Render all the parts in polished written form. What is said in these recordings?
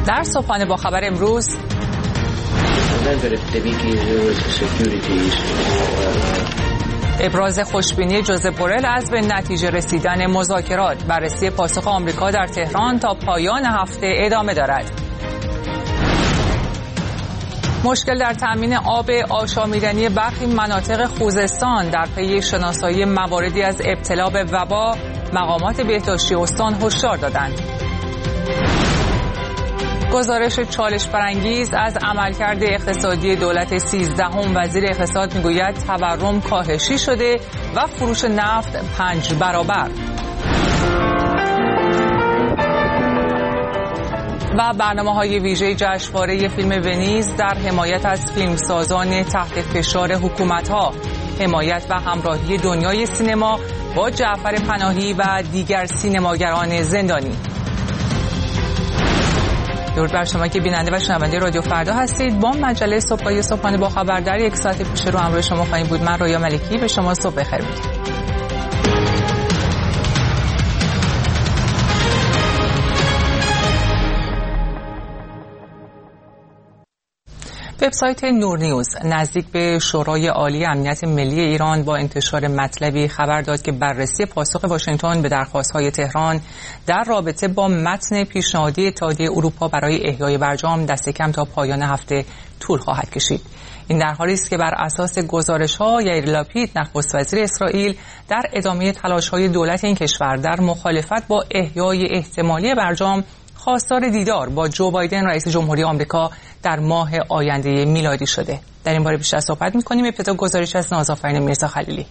در صبحانه با خبر امروز ابراز خوشبینی جوزپ بورل از به نتیجه رسیدن مذاکرات. بررسی پاسخ آمریکا در تهران تا پایان هفته ادامه دارد. مشکل در تأمین آب آشامیدنی برخی مناطق خوزستان. در پی شناسایی مواردی از ابتلا به وبا مقامات بهداشتی استان هشدار دادند. گزارش چالش برانگیز از عملکرد اقتصادی دولت 13 وزیر اقتصاد میگوید تورم کاهشی شده و فروش نفت 5 برابر. و برنامه‌های ویژه جشنواره فیلم ونیز در حمایت از فیلمسازان تحت فشار حکومت‌ها. حمایت و همراهی دنیای سینما با جعفر پناهی و دیگر سینماگران زندانی. درود بر شما که بیننده و شنونده رادیو فردا هستید. با مجله صبحانه با خبر در یک ساعت پیش رو همراه شما خواهیم بود. من رویا ملکی به شما صبح بخیر میگم. وبسایت نور نیوز نزدیک به شورای عالی امنیت ملی ایران با انتشار مطلبی خبر داد که بررسی پاسخ واشنگتن به درخواست‌های تهران در رابطه با متن پیشنهادی اتحادیه اروپا برای احیای برجام دست کم تا پایان هفته طول خواهد کشید. این در حالی است که بر اساس گزارش‌ها یائیر لاپید نخست وزیر اسرائیل در ادامه تلاش‌های دولت این کشور در مخالفت با احیای احتمالی برجام خواستار دیدار با جو بایدن رئیس جمهوری آمریکا در ماه آینده میلادی شده. در این باره بیشتر صحبت می‌کنیم. ابتدا گزارش از نازآفرین میرزا خلیلی.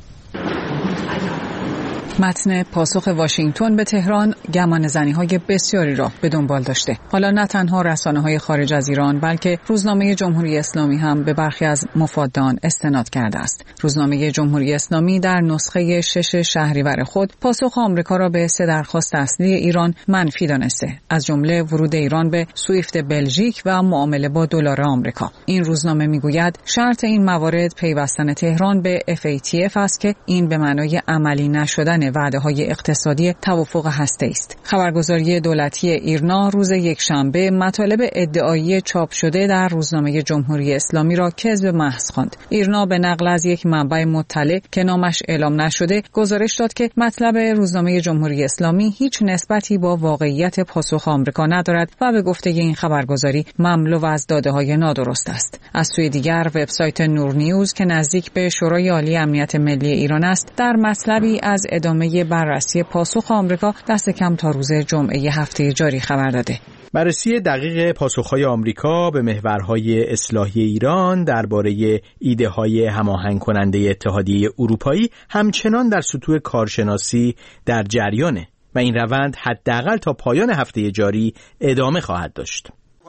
متن پاسخ واشنگتن به تهران گمانه‌زنی‌های بسیاری را به دنبال داشته. حالا نه تنها رسانه‌های خارج از ایران بلکه روزنامه جمهوری اسلامی هم به برخی از مفادان استناد کرده است. روزنامه جمهوری اسلامی در نسخه 6 شهریور خود پاسخ آمریکا را به 3 درخواست اصلی ایران منفی دانسته، از جمله ورود ایران به سویفت بلژیک و معامله با دلار آمریکا. این روزنامه میگوید شرط این موارد پیوستن تهران به FATF است که این به معنای عملی نشدن وعده‌های اقتصادی توافق هسته‌ای است. خبرگزاری دولتی ایرنا روز یکشنبه مطالب ادعایی چاپ شده در روزنامه جمهوری اسلامی را کذب محض خواند. ایرنا به نقل از یک منبع مطلع که نامش اعلام نشده گزارش داد که مطلب روزنامه جمهوری اسلامی هیچ نسبتی با واقعیت پاسخ آمریکا ندارد و به گفته این خبرگزاری مملو از داده‌های نادرست است. از سوی دیگر وبسایت نور نیوز که نزدیک به شورای عالی امنیت ملی ایران است در مطلبی از ادامه بررسی پاسخ آمریکا دست کم تا روز جمعه هفته جاری خبر داده. بررسی دقیق پاسخهای آمریکا به محورهای اصلاحی ایران درباره ایده‌های هماهنگ کننده اتحادیه اروپایی همچنان در سطوح کارشناسی در جریانه و این روند حداقل تا پایان هفته جاری ادامه خواهد داشت.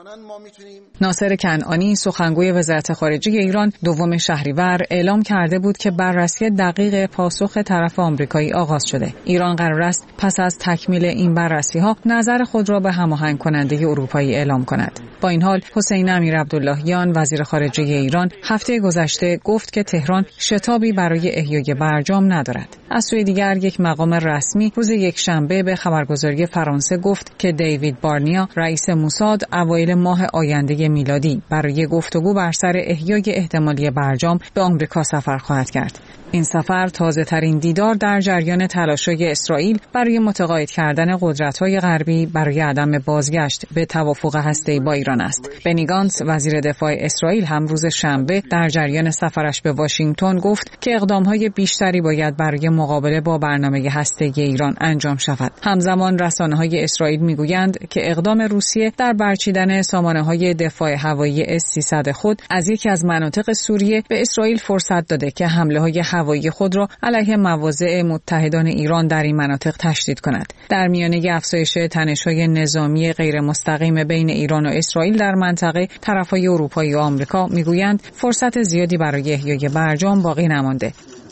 ناصر کنعانی سخنگوی وزارت خارجه ایران 2 شهریور اعلام کرده بود که بررسی دقیق پاسخ طرف آمریکایی آغاز شده. ایران قرار است پس از تکمیل این بررسی‌ها نظر خود را به هماهنگ کننده اروپایی اعلام کند. با این حال حسین امیرعبداللهیان وزیر خارجه ایران هفته گذشته گفت که تهران شتابی برای احیای برجام ندارد. از سوی دیگر یک مقام رسمی روز یکشنبه به خبرگزاری فرانسه گفت که دیوید بارنیا رئیس موساد اوایل ماه آینده میلادی برای گفتگو بر سر احیای احتمالی برجام به آمریکا سفر خواهد کرد. این سفر تازه‌ترین دیدار در جریان تلاش‌های اسرائیل برای متقاعد کردن قدرت‌های غربی برای عدم بازگشت به توافق هسته‌ای با ایران است. بنی گانتز وزیر دفاع اسرائیل هم روز شنبه در جریان سفرش به واشنگتن گفت که اقدام‌های بیشتری باید برای مقابله با برنامه هسته‌ای ایران انجام شود. همزمان رسانه‌های اسرائیل می‌گویند که اقدام روسیه در برچیدن سامانه‌های دفاع هوایی S-300 خود از یکی از مناطق سوریه به اسرائیل فرصت داده که حمله‌های هوایی خود را علیه مواضع متحدان ایران در این مناطق تشدید کند. در میانه افزایش تنش‌های نظامی غیر مستقیم بین ایران و اسرائیل در منطقه، طرف‌های اروپایی و آمریکا میگویند فرصت زیادی برای احیای برجام باقی نمانده.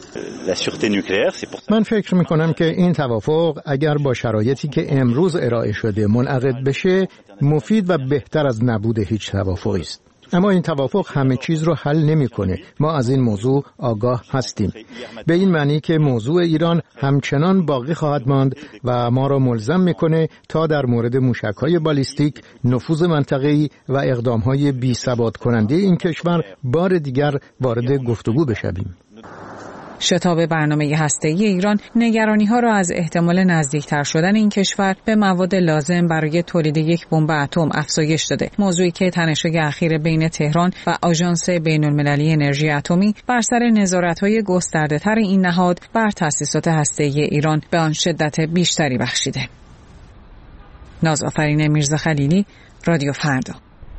من فکر می‌کنم که این توافق اگر با شرایطی که امروز ارائه شده منعقد بشه مفید و بهتر از نبود هیچ توافقی است. اما این توافق همه چیز رو حل نمی‌کنه. ما از این موضوع آگاه هستیم، به این معنی که موضوع ایران همچنان باقی خواهد ماند و ما را ملزم می‌کنه تا در مورد موشک‌های بالیستیک، نفوذ منطقه‌ای و اقدام‌های بی‌ثبات کننده این کشور بار دیگر وارد گفتگو بشویم. شتاب برنامه هسته‌ای ایران نگرانی‌ها را از احتمال نزدیکتر شدن این کشور به مواد لازم برای تولید یک بمب اتم افزایش داده. موضوعی که تنش‌های اخیر بین تهران و آژانس بین‌المللی انرژی اتمی بر سر نظارت‌های گسترده‌تر این نهاد بر تأسیسات هسته‌ای ایران به آن شدت بیشتری بخشیده. نازآفرین میرزاخلیلی، رادیو فردا.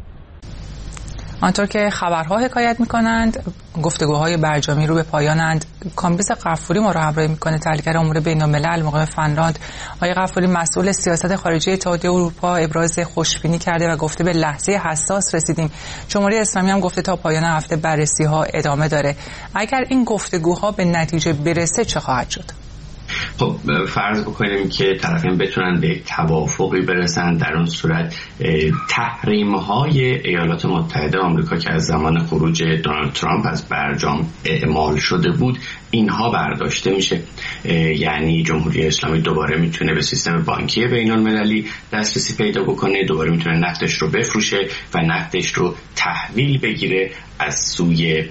آنطور که خبرها حکایت می‌کنند، گفتگوهای برجامی رو به پایانند. کامبیز غفوری ما را همراهی می‌کنه، تحلیلگر امور بین‌الملل مقیم فنلاند. آقای غفوری، مسئول سیاست خارجی اتحادیه اروپا ابراز خوشبینی کرده و گفته به لحظه حساس رسیدیم. جمهوری اسلامی هم گفته تا پایان هفته بررسی‌ها ادامه داره. اگر این گفتگوها به نتیجه برسه چه خواهد شد؟ خب فرض بکنیم که طرفین بتونن به توافقی برسن، در اون صورت تحریم‌های ایالات متحده آمریکا که از زمان خروج دونالد ترامپ از برجام اعمال شده بود، اینها برداشته میشه. یعنی جمهوری اسلامی دوباره میتونه به سیستم بانکی بین‌المللی دسترسی پیدا بکنه، دوباره میتونه نفتش رو بفروشه و نفتش رو تحویل بگیره از سوی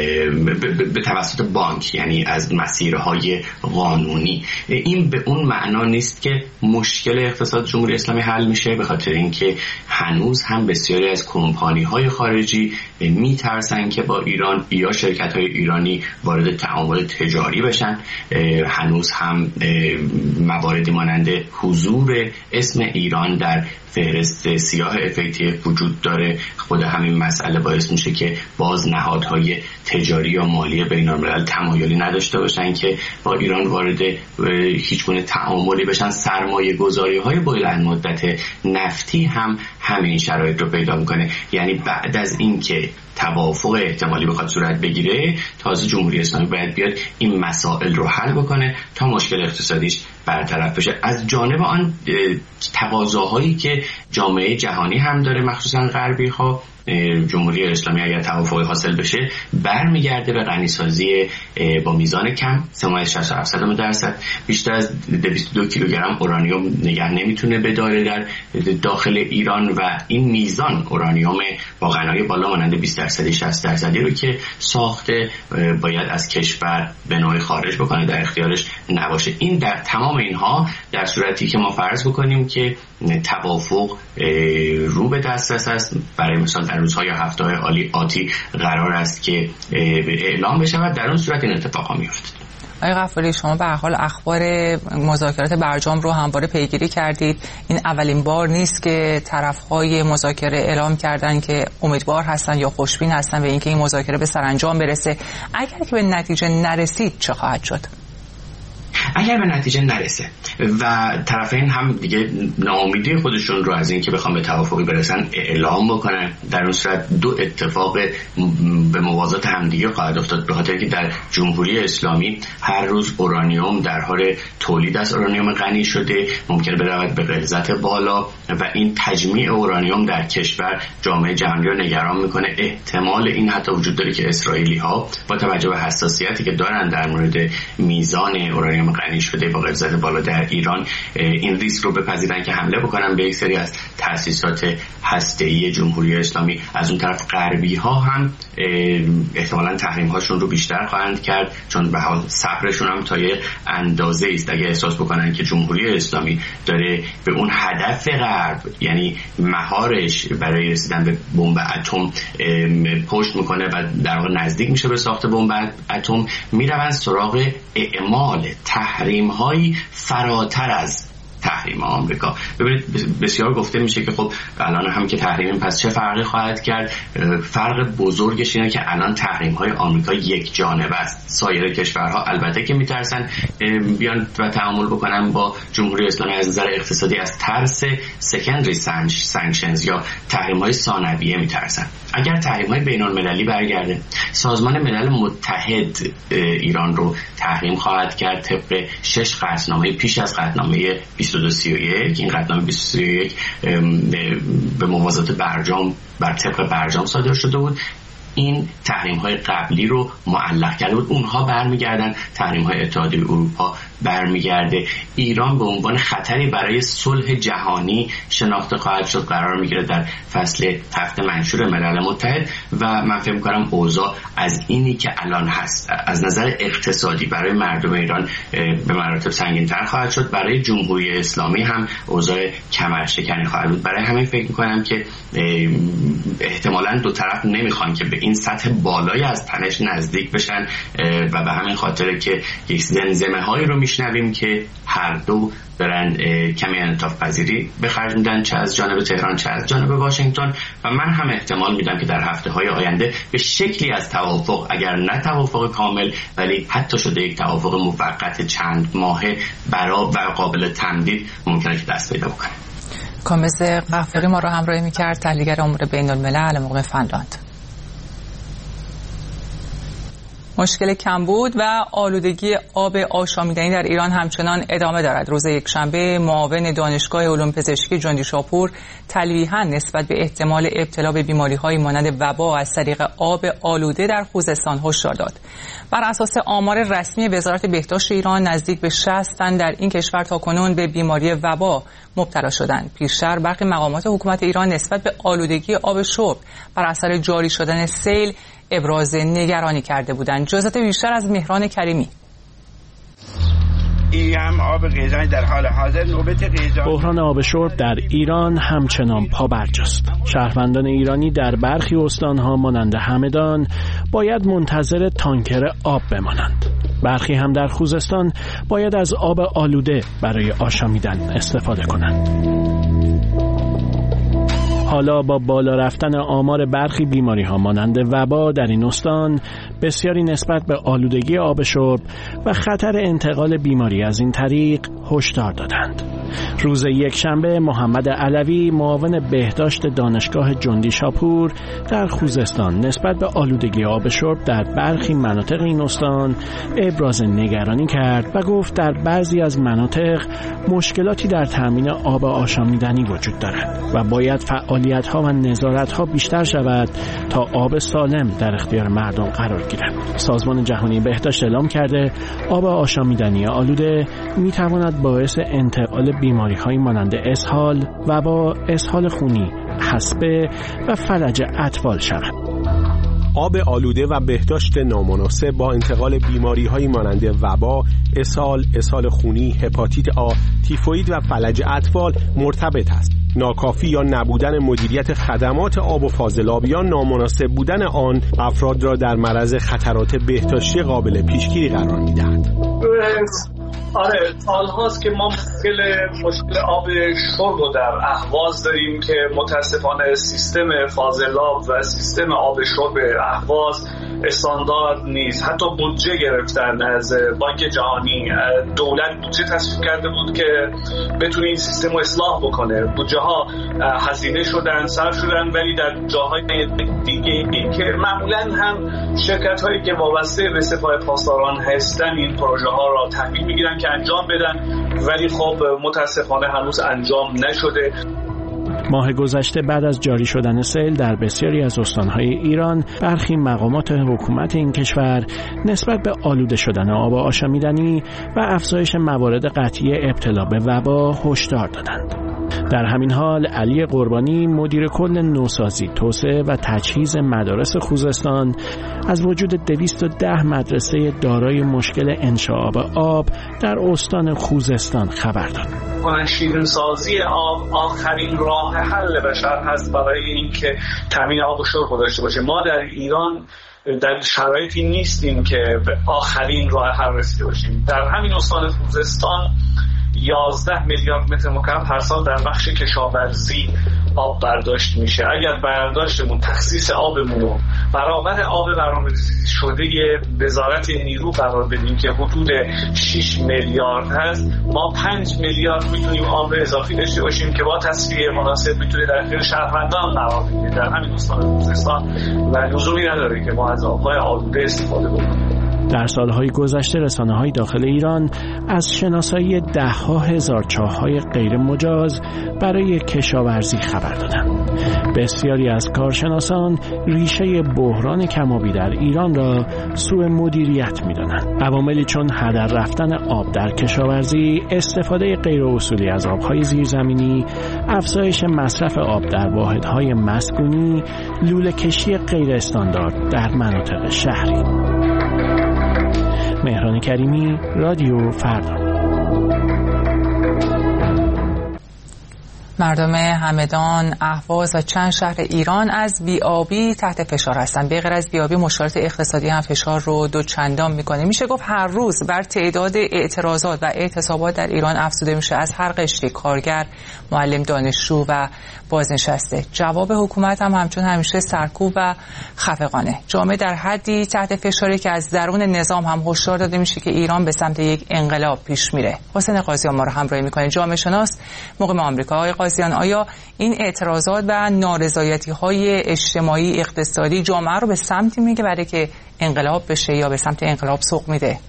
به توسط بانک، یعنی از مسیرهای قانونی. این به اون معنا نیست که مشکل اقتصاد جمهوری اسلامی حل میشه، به خاطر اینکه هنوز هم بسیاری از کمپانی‌های خارجی میترسن که با ایران یا شرکت‌های ایرانی وارد تعامل تجاری بشن. هنوز هم مواردی مانند حضور اسم ایران در فهرست سیاه FATF وجود داره. خود همین مسئله باعث میشه که باز نهادهای تجاری یا مالی بین‌الملل تمایلی نداشته باشن که با ایران وارد هیچگونه تعاملی بشن. سرمایه گذاری های بلند مدت نفتی هم همین شرایط رو پیدا میکنه. یعنی بعد از اینکه توافق احتمالی بخواد صورت بگیره، تازه جمهوری اسلامی باید بیاد این مسائل رو حل بکنه تا مشکل اقتصادیش برطرف بشه. از جانب آن تقاضاهایی که جامعه جهانی هم داره، مخصوصا غربی ها، جمهوری اسلامی اگر توافقی حاصل بشه برمیگرده به غنیسازی با میزان کم 0.67%. بیشتر از 202 کیلوگرم اورانیوم نگه نمیتونه بداره در داخل ایران و این میزان اورانیوم با غنای بالا مانند 20%، 60% رو که ساخته باید از کشور به نوعی خارج بکنه، در اختیارش نباشه. این در تمام اینها در صورتی که ما فرض بکنیم که توافق رو به دسترس است، برای مثال در روزها یا هفته‌های آتی قرار است که اعلام بشه و در اون صورت این اتفاقا میفته. آقای غفوری، شما به هر حال اخبار مذاکرات برجام رو همواره پیگیری کردید. این اولین بار نیست که طرف‌های مذاکره اعلام کردن که امیدوار هستن یا خوشبین هستن به اینکه این مذاکره به سرانجام برسه. اگر که به نتیجه نرسید چه خواهد شد؟ اگر به نتیجه نرسه و طرفین هم دیگه ناامیدی خودشون رو از این که بخوام به توافقی برسن اعلام بکنن، در اون صورت دو اتفاق به موازات همدیگه خواهد افتاد. به خاطر اینکه در جمهوری اسلامی هر روز اورانیوم در حال تولید از اورانیوم غنی شده، ممکنه برود به غلظت بالا و این تجمیع اورانیوم در کشور جامعه جهانی رو نگران میکنه. احتمال این حتی وجود داره که اسرائیلی ها با توجه به حساسیتی که دارن در مورد میزان اورانیوم غنی شده با غلظت بالا در ایران، این ریسک رو بپذیرن که حمله بکنن به یک سری از تأسیسات هسته‌ای جمهوری اسلامی. از اون طرف غربی ها هم احتمالاً تحریم هاشون رو بیشتر خواهند کرد، چون به حال صبرشون هم تا یه اندازه است. اگه احساس بکنن که جمهوری اسلامی داره به اون هدف غرب، یعنی مهارش برای رسیدن به بمب اتم پشت میکنه و در واقع نزدیک میشه به ساخت بمب اتم، میروند سراغ اعمال تحریم هایی فراتر از تحریم آمریکا. ببینید بسیار گفته میشه که خب الان هم که تحریم، پس چه فرقی خواهد کرد؟ فرق بزرگش اینه که الان تحریم های آمریکا یک جانبه است. سایر کشورها البته که میترسن بیان و تعامل بکنن با جمهوری اسلامی از نظر اقتصادی، از ترس سکندری سانکشنز یا تحریم های ثانویه میترسن. اگر تحریم‌های بین‌المللی برگرده، سازمان ملل متحد ایران رو تحریم خواهد کرد طبق 6 قطعنامه پیش از قطعنامه 2231. این قطعنامه 2231 به موازات برجام بر طبق برجام صادر شده بود. این تحریم‌های قبلی رو معلق کرده بود، اونها برمیگردن، تحریم‌های اتحادیه اروپا برمیگرده. ایران به عنوان خطری برای صلح جهانی شناخته خواهد شد، قرار میگیره در فصل 7 منشور ملل متحد و من فکر می‌کنم اوضاع از اینی که الان هست از نظر اقتصادی برای مردم ایران به مراتب سنگین‌تر خواهد شد. برای جمهوری اسلامی هم اوضاع کمرشکنی خواهد بود. برای همین فکر می‌کنم که احتمالاً دو طرف نمیخوان که به این سطح بالای از تنش نزدیک بشن و به همین خاطر که یک زمزمه‌هایی رو میشنویم که هر دو دارن کمی انعطاف پذیری به خرج میدن، چه از جانب تهران چه از جانب واشنگتن، و من هم احتمال میدم که در هفته‌های آینده به شکلی از توافق، اگر نه توافق کامل ولی حتی شده یک توافق موقت چند ماهه و قابل تمدید ممکنه که دست پیدا بکنه. کامز غفاری ما رو همراهی می‌کرد، تحلیلگر امور بین‌الملل مقیم فنلاند. مشکل کمبود و آلودگی آب آشامیدنی در ایران همچنان ادامه دارد. روز یکشنبه معاون دانشگاه علوم پزشکی جندیشاپور تلویحاً نسبت به احتمال ابتلا به بیماری‌های مانند وبا از طریق آب آلوده در خوزستان هشدار داد. بر اساس آمار رسمی وزارت بهداشت ایران نزدیک به 60 تن در این کشور تاکنون به بیماری وبا مبتلا شدند. پیشتر برخی مقامات حکومت ایران نسبت به آلودگی آب شرب بر اثر جاری شدن سیل ابراز نگرانی کرده بودند. جزئیات بیشتر از مهران کریمی. در حال حاضر بحران آب شرب در ایران همچنان پابرجاست. شهروندان ایرانی در برخی استانها مانند همدان باید منتظر تانکر آب بمانند. برخی هم در خوزستان باید از آب آلوده برای آشامیدن استفاده کنند. حالا با بالا رفتن آمار برخی بیماری‌ها مانند وبا در این استان، بسیاری نسبت به آلودگی آب شرب و خطر انتقال بیماری از این طریق هشدار دادند. روز یکشنبه محمد علوی معاون بهداشت دانشگاه جندیشاپور در خوزستان نسبت به آلودگی آب شرب در برخی مناطق این استان ابراز نگرانی کرد و گفت در بعضی از مناطق مشکلاتی در تامین آب آشامیدنی وجود دارد و باید فعالیت‌ها و نظارت‌ها بیشتر شود تا آب سالم در اختیار مردم قرار گیرد. سازمان جهانی بهداشت اعلام کرده آب آشامیدنی آلوده می‌تواند باعث انتقال بیماری‌های مانند اسهال، وبا، اسهال خونی، حصبه و فلج اطفال شود. آب آلوده و بهداشت نامناسب با انتقال بیماری‌های مانند وبا، اسهال خونی، هپاتیت آ، تیفوئید و فلج اطفال مرتبط است. ناکافی یا نبودن مدیریت خدمات آب و فاضلاب یا نامناسب بودن آن افراد را در معرض خطرات بهداشتی قابل پیشگیری قرار می‌دهد. آره، سال‌هاست که ما مشکل آب شرب رو در اهواز داریم که متاسفانه سیستم فاضلاب و سیستم آب شرب اهواز استاندارد نیست. حتی بودجه گرفتن از بانک جهانی، دولت بودجه تصویب کرده بود که بتونه این سیستم رو اصلاح بکنه. بودجه ها هزینه شدن، صرف شدن، ولی در جاهای دیگه که معمولا هم شرکت هایی که وابسته به سپاه پاسداران هستن این پروژه ها را تحویل میگیرن که انجام بدن، ولی خب متاسفانه هنوز انجام نشده. ماه گذشته بعد از جاری شدن سیل در بسیاری از استانهای ایران، برخی مقامات حکومت این کشور نسبت به آلوده شدن آب آشامیدنی و افزایش موارد قطعی ابتلا به وبا هشدار دادند. در همین حال علی قربانی مدیر کل نوسازی، توسعه و تجهیز مدارس خوزستان از وجود 210 مدرسه دارای مشکل انشعاب آب در استان خوزستان خبر داد. شیرین سازی آب آخرین راه حل بشر هست برای اینکه تامین آب و شرب داشته باشه. ما در ایران در شرایطی نیستیم که به آخرین راه حل رسیده باشیم. در همین استان خوزستان 11 میلیارد متر مکعب هر سال در بخش کشاورزی آب برداشت میشه. اگر برداشتمون تخصیص آبمون برابر آب برنامه‌ریزی شده وزارت نیرو قرار بدیم که حدود 6 میلیارد هست، ما 5 میلیارد میتونیم آب اضافی داشته باشیم که با تصفیه مناسب میتونه در اختیار شهروندان قرار بگیره در همین استان خوزستان و لزومی نداره که ما از آبهای آلوده استفاده بکنیم. در سالهای گذشته رسانه‌های داخل ایران از شناسایی ده‌ها هزار چاه‌های غیر مجاز برای کشاورزی خبر دادند. بسیاری از کارشناسان ریشه بحران کم‌آبی در ایران را سوء مدیریت می‌دانند. عواملی چون هدر رفتن آب در کشاورزی، استفاده غیر اصولی از آب‌های زیرزمینی، افزایش مصرف آب در واحدهای مسکونی، لوله‌کشی غیر استاندارد در مناطق شهری. مهران کریمی، رادیو فردا. مردم همدان، اهواز و چند شهر ایران از بی‌آبی تحت فشار هستند. به غیر از بی‌آبی مشکلات اقتصادی هم فشار رو دوچندان میکنه. میشه گفت هر روز بر تعداد اعتراضات و اعتصابات در ایران افزوده میشه، از هر قشری، کارگر، معلم، دانشجو و بازنشسته. جواب حکومت هم همچون همیشه سرکوب و خفقانه. جامعه در حدی تحت فشاری که از درون نظام هم هشدار داده میشه که ایران به سمت یک انقلاب پیش میره. حسین قاضیان ما رو همراهی میکنه، جامعه شناس مقیم آمریکا. آیا این اعتراضات و نارضایتی‌های اجتماعی اقتصادی جامعه رو به سمتی میگه برای که انقلاب بشه یا به سمت انقلاب سوق میده؟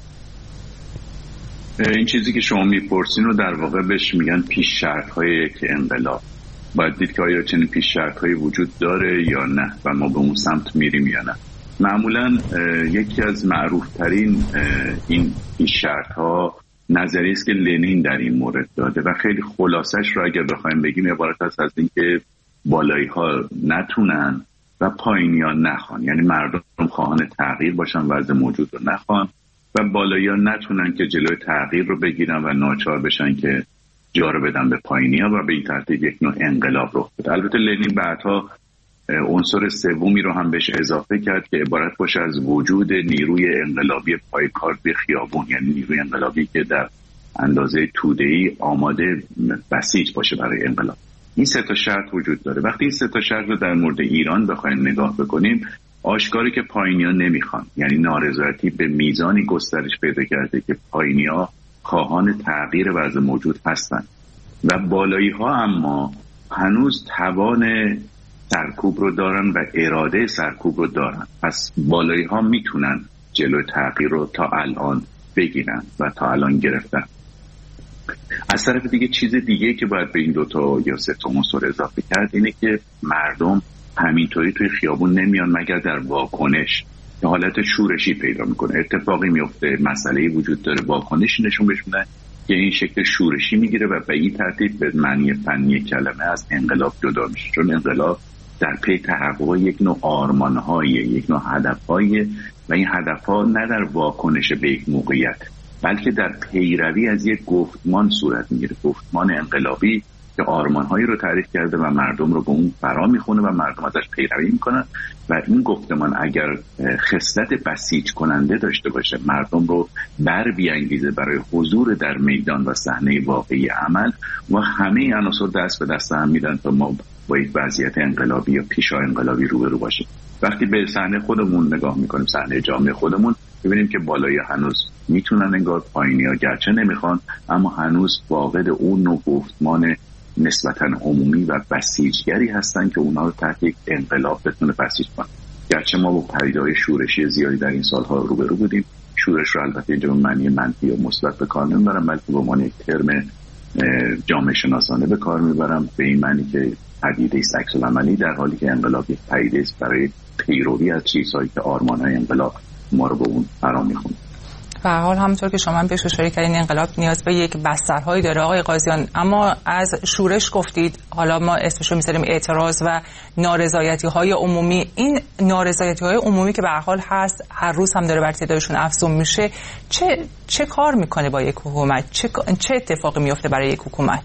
این چیزی که شما میپرسین رو در واقع بهش میگن پیش شرط‌های یک انقلاب. باید دید که آیا چنین پیش شرط‌هایی وجود داره یا نه و ما به اون سمت میریم یا نه. معمولاً یکی از معروف‌ترین این پیش شرط‌ها نظریه است که لنین در این مورد داده و خیلی خلاصش رو اگر بخوایم بگیم عبارت است از این که بالایی ها نتونن و پایینی ها نخوان، یعنی مردم خواهان تغییر باشن وضع موجود رو نخوان و بالایی ها نتونن که جلوی تغییر رو بگیرن و ناچار بشن که جا رو بدن به پایینی ها و به این ترتیب یک نوع انقلاب رخ بده. البته لنین بعدها عنصر سومی رو هم بهش اضافه کرد که عبارت باشه از وجود نیروی انقلابی پایکار به خیابون، یعنی نیروی انقلابی که در اندازه توده‌ای آماده بسیج باشه برای انقلاب. این سه تا شرط وجود داره. وقتی این سه تا شرط رو در مورد ایران بخوایم نگاه بکنیم، آشکاری که پایینی‌ها نمیخوان، یعنی نارضایتی به میزانی گسترش پیدا کرده که پایینی‌ها خواهان تغییر وضع موجود هستند و بالایی‌ها اما هنوز توان سرکوب رو دارن و اراده سرکوب رو دارن. پس بالایی ها میتونن جلوی تغییر رو تا الان بگیرن و تا الان گرفتن. از طرف دیگه چیز دیگه که باید به این دوتا یا سه تا عنصر اضافه کرد اینه که مردم همینطوری توی خیابون نمیان مگر در واکنش که حالت شورشی پیدا میکنه، اتفاقی میفته، مسئله‌ای وجود داره، واکنشی نشون بده که این شکل شورشی میگیره و به این ترتیب به معنی فنی کلمه از انقلاب جدا میشه. چون انقلاب در پی تحقق یک نوع آرمان‌های، یک نوع هدف‌های و این هدف‌ها نه در واکنش به یک موقعیت بلکه در پیروی از یک گفتمان صورت میگیره، گفتمان انقلابی که آرمان‌هایی رو تعریف کرده و مردم رو به اون فرا میخونه و مردم ازش پیروی میکنن و این گفتمان اگر خصلت بسیج کننده داشته باشه، مردم رو بر بیانگیزه برای حضور در میدان و صحنه واقعی عمل و همه عناصر دست به دست هم میدن تا ما با یک وضعیت انقلابی یا پیشا انقلابی روبرو باشیم. وقتی به صحنه خودمون نگاه میکنیم، صحنه جامعه خودمون، ببینیم که بالایی هنوز میتونن انگار، پایینی ها گرچه نمیخوان اما هنوز فاقد اون نوع گفتمان نسبتاً عمومی و بسیجگری هستن که اونا رو تحت یک انقلاب بتونه بسیج کنن. گرچه ما با پدیده‌های شورشی زیادی در این سالها روبرو بودیم، شورش رو البته اینجا به معنی منفی یا مثبت به کار نمیبرم بلکه به معنی یک ترم جامعه شناسانه به کار میبرم، به این معنی که پدیده است عکس العملی، در حالی که انقلاب یک پدیده است برای پیروی از چیزهایی که آرمان‌های انقلاب ما رو به اون فرا میخونه. به هر حال همونطور که شما هم بهش اشاره کردین انقلاب نیاز به یک بسترهایی داره آقای قاضیان، اما از شورش گفتید، حالا ما اسمش رو می‌ذاریم اعتراض و نارضایتی‌های عمومی. این نارضایتی‌های عمومی که به هر حال هست، هر روز هم داره بر تعدادشون افزون میشه، چه کار میکنه با یک حکومت؟ چه اتفاقی میفته برای یک حکومت؟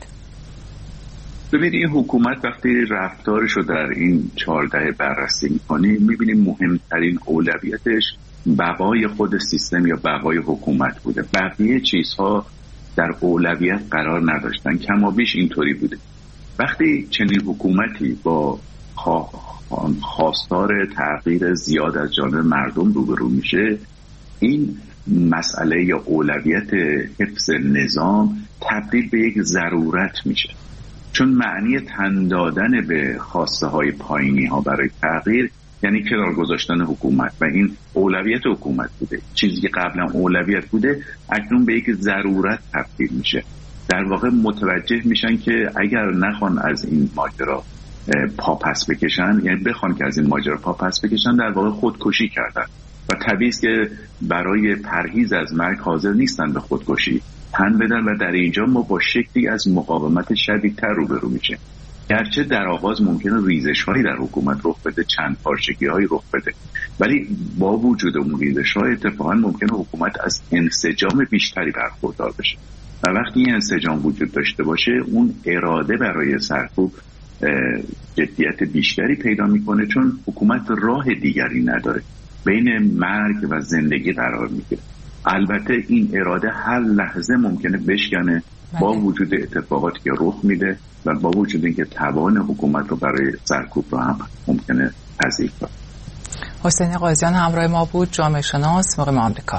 ببینید این حکومت وقتی رفتارش رو در این 4 دهه بررسی می‌کنیم می‌بینیم مهمترین اولویتش بقای خود سیستم یا بقای حکومت بوده. بقیه چیزها در اولویت قرار نداشتن. کما بیش اینطوری بوده. وقتی چنین حکومتی با خواستار تغییر زیاد از جانب مردم روبرو میشه، این مسئله یا اولویت حفظ نظام تبدیل به یک ضرورت میشه، چون معنی تن دادن به خواسته های پایینی ها برای تغییر یعنی کنار گذاشتن حکومت و این اولویت حکومت بوده. چیزی که قبلا اولویت بوده اکنون به یک ضرورت تبدیل میشه. در واقع متوجه میشن که اگر نخوان از این ماجرا پاپس بکشن، یعنی بخوان که از این ماجرا پاپس بکشن، در واقع خودکشی کردن و طبیعی است که برای پرهیز از مرگ حاضر نیستن به خودکشی تن بدن و در اینجا ما با شکلی از مقاومت شدیدتر روبرو میشیم. گرچه در آغاز ممکنه ریزش‌هایی در حکومت رخ بده، چند پارچگی‌هایی رخ بده، ولی با وجود اون ریزش‌ها اتفاقا ممکنه حکومت از انسجام بیشتری برخوردار بشه و وقتی این انسجام وجود داشته باشه اون اراده برای سرکوب جدیت بیشتری پیدا میکنه، چون حکومت راه دیگری نداره، بین مرگ و زندگی قرار میگیره. البته این اراده هر لحظه ممکنه بشکنه با وجود اتفاقاتی که رخ میده و با وجود اینکه توان حکومت رو برای سرکوب رو هم ممکنه تضعیف کنه. حسین قاضیان همراه ما بود، جامعه شناس مقیم آمریکا.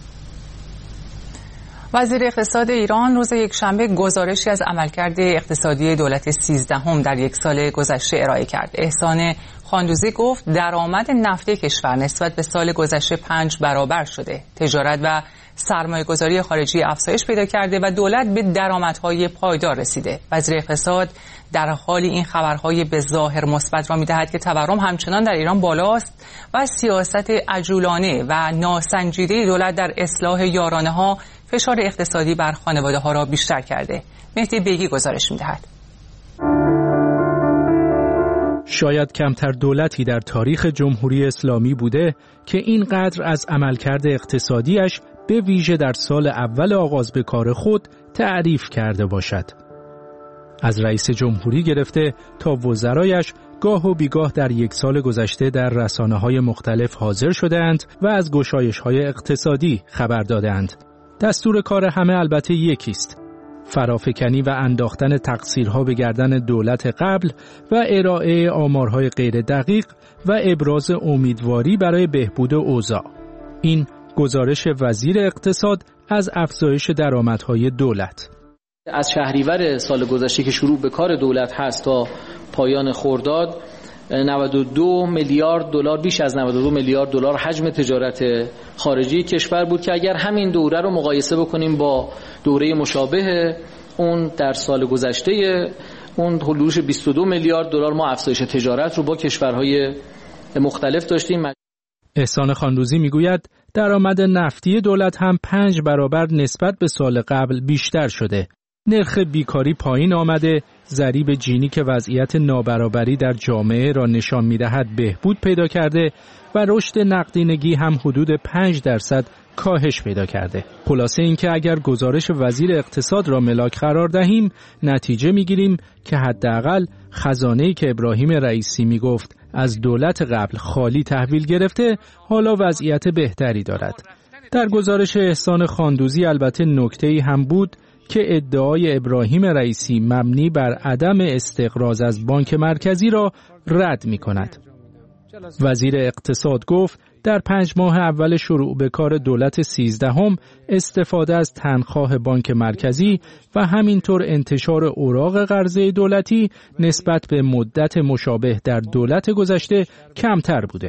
وزیر اقتصاد ایران روز یکشنبه گزارشی از عملکرد اقتصادی دولت 13 در یک سال گذشته ارائه کرد. احسان خاندوزی گفت درآمد نفتی کشور نسبت به سال گذشته 5 برابر شده. تجارت و سرمایه‌گذاری خارجی افزایش پیدا کرده و دولت به درآمدهای پایدار رسیده. وزیر اقتصاد در حال این خبرهای به ظاهر مثبت را می‌دهد که تورم همچنان در ایران بالاست و سیاست عجولانه و ناسنجیده دولت در اصلاح یارانه‌ها فشار اقتصادی بر خانواده‌ها را بیشتر کرده. مهدی بیگی گزارش می‌دهد. شاید کمتر دولتی در تاریخ جمهوری اسلامی بوده که اینقدر از عملکرد اقتصادیش به ویژه در سال اول آغاز به کار خود تعریف کرده باشد. از رئیس جمهوری گرفته تا وزرایش گاه و بیگاه در یک سال گذشته در رسانه‌های مختلف حاضر شده‌اند و از گشایش‌های اقتصادی خبر داده‌اند. دستور کار همه البته یکیست: فرافکنی و انداختن تقصیرها به گردن دولت قبل و ارائه آمارهای غیر دقیق و ابراز امیدواری برای بهبود اوضاع. این گزارش وزیر اقتصاد از افزایش درآمدهای دولت. از شهریور سال گذشته که شروع به کار دولت هست تا پایان خرداد 92 میلیارد دلار، بیش از 92 میلیارد دلار حجم تجارت خارجی کشور بود که اگر همین دوره رو مقایسه بکنیم با دوره مشابه اون در سال گذشته، اون حدود 22 میلیارد دلار ما افزایش تجارت رو با کشورهای مختلف داشتیم. احسان خاندوزی میگوید درآمد نفتی دولت هم 5 برابر نسبت به سال قبل بیشتر شده. نرخ بیکاری پایین آمده، ضریب جینی که وضعیت نابرابری در جامعه را نشان می‌دهد بهبود پیدا کرده و رشد نقدینگی هم حدود 5% کاهش پیدا کرده. خلاصه اینکه اگر گزارش وزیر اقتصاد را ملاک قرار دهیم، نتیجه می‌گیریم که حداقل خزانه‌ای که ابراهیم رئیسی میگفت از دولت قبل خالی تحویل گرفته، حالا وضعیت بهتری دارد. در گزارش احسان خاندوزی البته نکته‌ای هم بود که ادعای ابراهیم رئیسی مبنی بر عدم استقراض از بانک مرکزی را رد می کند. وزیر اقتصاد گفت در 5 ماه اول شروع به کار دولت 13 استفاده از تنخواه بانک مرکزی و همینطور انتشار اوراق قرضه دولتی نسبت به مدت مشابه در دولت گذشته کمتر بوده.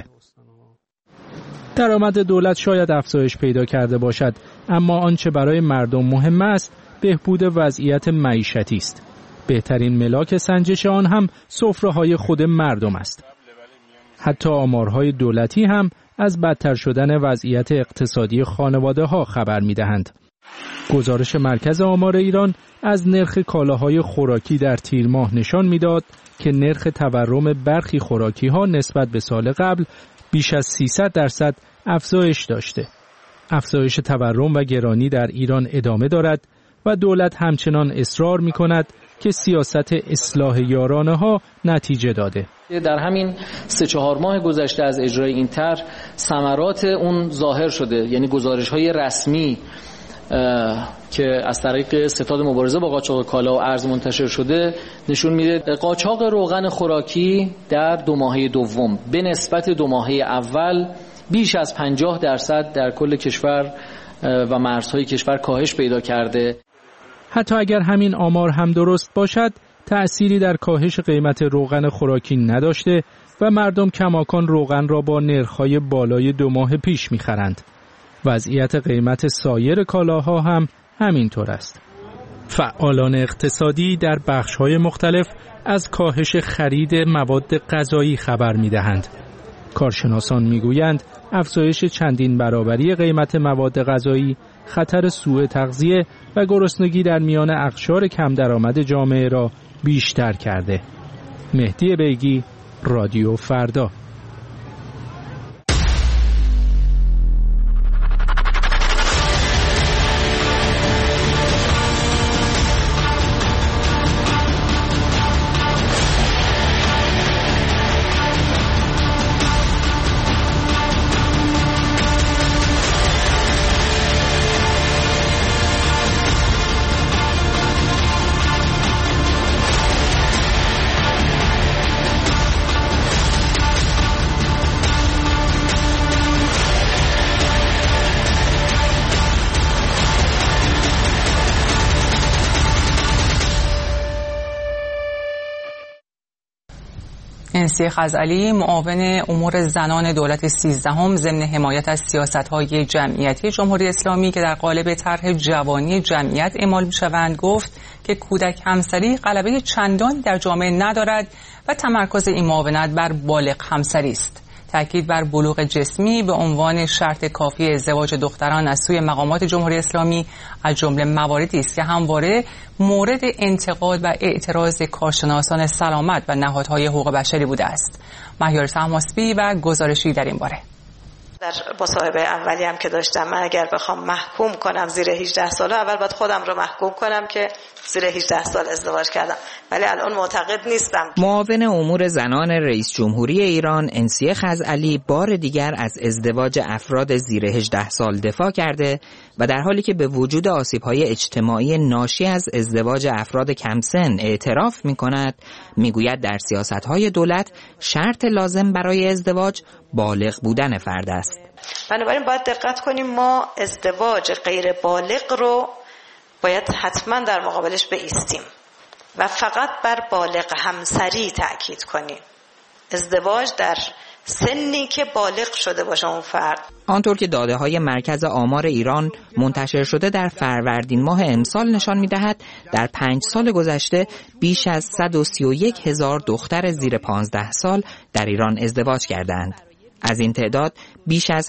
درآمد دولت شاید افزایش پیدا کرده باشد، اما آنچه برای مردم مهم است بهبود وضعیت معیشتی است. بهترین ملاک سنجش آن هم سفره‌های خود مردم است. حتی آمارهای دولتی هم از بدتر شدن وضعیت اقتصادی خانواده‌ها خبر می‌دهند. گزارش مرکز آمار ایران از نرخ کالاهای خوراکی در تیر ماه نشان می‌داد که نرخ تورم برخی خوراکی‌ها نسبت به سال قبل بیش از 300% افزایش داشته. افزایش تورم و گرانی در ایران ادامه دارد و دولت همچنان اصرار می‌کند که سیاست اصلاح یارانه‌ها نتیجه داده. در همین 3-4 ماه گذشته از اجرای این طرح ثمرات اون ظاهر شده، یعنی گزارش‌های رسمی که از طریق ستاد مبارزه با قاچاق کالا و ارز منتشر شده نشون میده قاچاق روغن خوراکی در 2 ماهه دوم به نسبت 2 ماهه اول بیش از 50% در کل کشور و مرزهای کشور کاهش پیدا کرده. حتی اگر همین آمار هم درست باشد، تأثیری در کاهش قیمت روغن خوراکی نداشته و مردم کماکان روغن را با نرخ‌های بالای 2 ماه پیش می‌خرند. وضعیت قیمت سایر کالاها هم همینطور است. فعالان اقتصادی در بخش‌های مختلف از کاهش خرید مواد غذایی خبر می‌دهند. کارشناسان می‌گویند افزایش چندین برابری قیمت مواد غذایی خطر سوء تغذیه و گرسنگی در میان اقشار کم درآمد جامعه را بیشتر کرده. مهدی بیگی، رادیو فردا. انسی خزعلی، معاون امور زنان دولت 13 ضمن حمایت از سیاست‌های جمعیتی جمهوری اسلامی که در قالب طرح جوانی جمعیت اعمال می‌شوند، گفت که کودک همسری غلبه چندان در جامعه ندارد و تمرکز این معاونت بر بالغ همسری است. تاکید بر بلوغ جسمی به عنوان شرط کافی ازدواج دختران از سوی مقامات جمهوری اسلامی از جمله مواردی است که همواره مورد انتقاد و اعتراض کارشناسان سلامت و نهادهای حقوق بشری بوده است. مهیار طهماسبی و گزارشی در این باره. در مصاحبه اولی هم که داشتم، من اگر بخوام محکوم کنم زیر 18 ساله، اول باید خودم رو محکوم کنم که زیر 18 سال ازدواج کردم، ولی الان معتقد نیستم. معاون امور زنان رئیس جمهوری ایران انسی خزعلی بار دیگر از ازدواج افراد زیر 18 سال دفاع کرده و در حالی که به وجود آسیب‌های اجتماعی ناشی از ازدواج افراد کم سن اعتراف می‌کند، می‌گوید در سیاست‌های دولت شرط لازم برای ازدواج بالغ بودن فرد است. بنابراین باید دقت کنیم، ما ازدواج غیر بالغ رو باید حتما در مقابلش بایستیم و فقط بر بالغ همسری تأکید کنیم. ازدواج در سنی که بالغ شده باشه اون فرد. آنطور که داده‌های مرکز آمار ایران منتشر شده در فروردین ماه امسال نشان می‌دهد در 5 سال گذشته بیش از 131,000 دختر زیر 15 سال در ایران ازدواج کردند. از این تعداد بیش از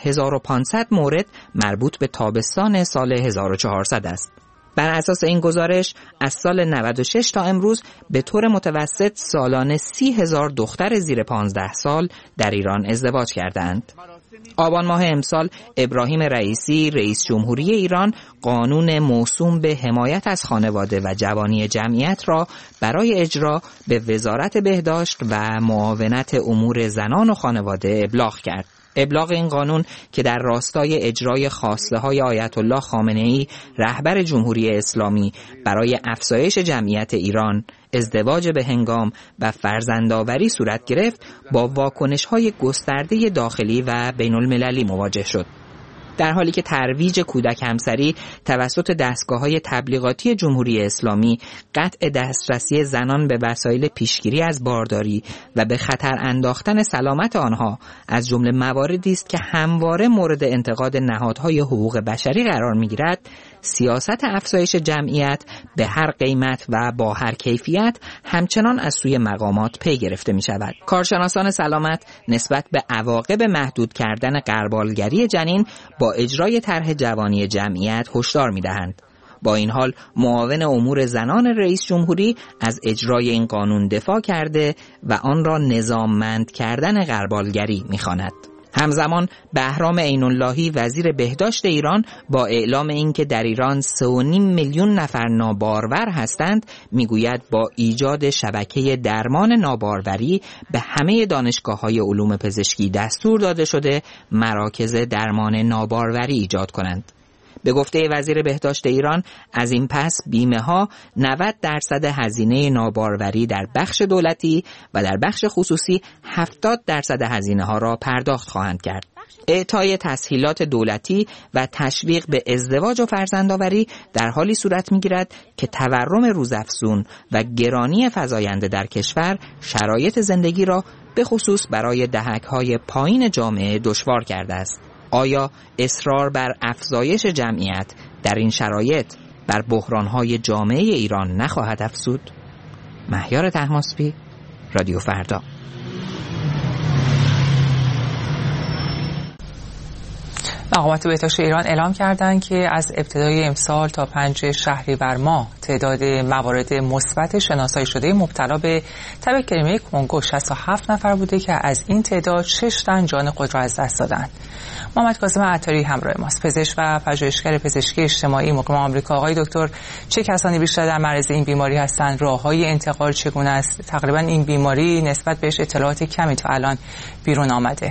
7,500 مورد مربوط به تابستان سال 1400 است. بر اساس این گزارش از سال 96 تا امروز به طور متوسط سالانه 30,000 دختر زیر 15 سال در ایران ازدواج کردند. آبان ماه امسال ابراهیم رئیسی رئیس جمهوری ایران قانون موسوم به حمایت از خانواده و جوانی جمعیت را برای اجرا به وزارت بهداشت و معاونت امور زنان و خانواده ابلاغ کرد. ابلاغ این قانون که در راستای اجرای خواسته‌های آیت الله خامنه‌ای رهبر جمهوری اسلامی برای افزایش جمعیت ایران، ازدواج به هنگام و فرزندآوری صورت گرفت، با واکنش‌های گسترده داخلی و بین‌المللی مواجه شد. در حالی که ترویج کودک همسری توسط دستگاه‌های تبلیغاتی جمهوری اسلامی قطع دسترسی زنان به وسایل پیشگیری از بارداری و به خطر انداختن سلامت آنها از جمله مواردی است که همواره مورد انتقاد نهادهای حقوق بشری قرار می‌گیرد، سیاست افزایش جمعیت به هر قیمت و با هر کیفیت همچنان از سوی مقامات پی گرفته می‌شود. کارشناسان سلامت نسبت به عواقب محدود کردن غربالگری جنین با اجرای طرح جوانی جمعیت هشدار می‌دهند. با این حال معاون امور زنان رئیس جمهوری از اجرای این قانون دفاع کرده و آن را نظاممند کردن غربالگری می‌خواند. همزمان بهرام عین‌اللهی وزیر بهداشت ایران با اعلام اینکه در ایران 3.5 میلیون نفر نابارور هستند، میگوید با ایجاد شبکه درمان ناباروری به همه دانشگاه‌های علوم پزشکی دستور داده شده مراکز درمان ناباروری ایجاد کنند. به گفته وزیر بهداشت ایران، از این پس بیمه ها 90% هزینه ناباروری در بخش دولتی و در بخش خصوصی 70% هزینه ها را پرداخت خواهند کرد. اعطای تسهیلات دولتی و تشویق به ازدواج و فرزندآوری در حالی صورت می‌گیرد که تورم روزافزون و گرانی فزاینده در کشور شرایط زندگی را به خصوص برای دهک‌های پایین جامعه دشوار کرده است. آیا اصرار بر افزایش جمعیت در این شرایط بر بحران‌های جامعه ایران نخواهد افزود؟ مهیار طهماسبی، رادیو فردا. مقامات بهداشت ایران اعلام کردند که از ابتدای امسال تا 5 شهریور ماه تعداد موارد مثبت شناسایی شده مبتلا به تب کریمه کنگو 67 نفر بوده که از این تعداد 6 تن جان خود را از دست دادند. محمد کاظم عطاری همراه ماست، پزشک و پژوهشگر پزشکی اجتماعی مقیم آمریکا. آقای دکتر، چه کسانی بیشتر در معرض این بیماری هستند؟ راه‌های انتقال چگونه است؟ تقریبا این بیماری نسبت بهش اطلاعات کمی تا الان بیرون آمده.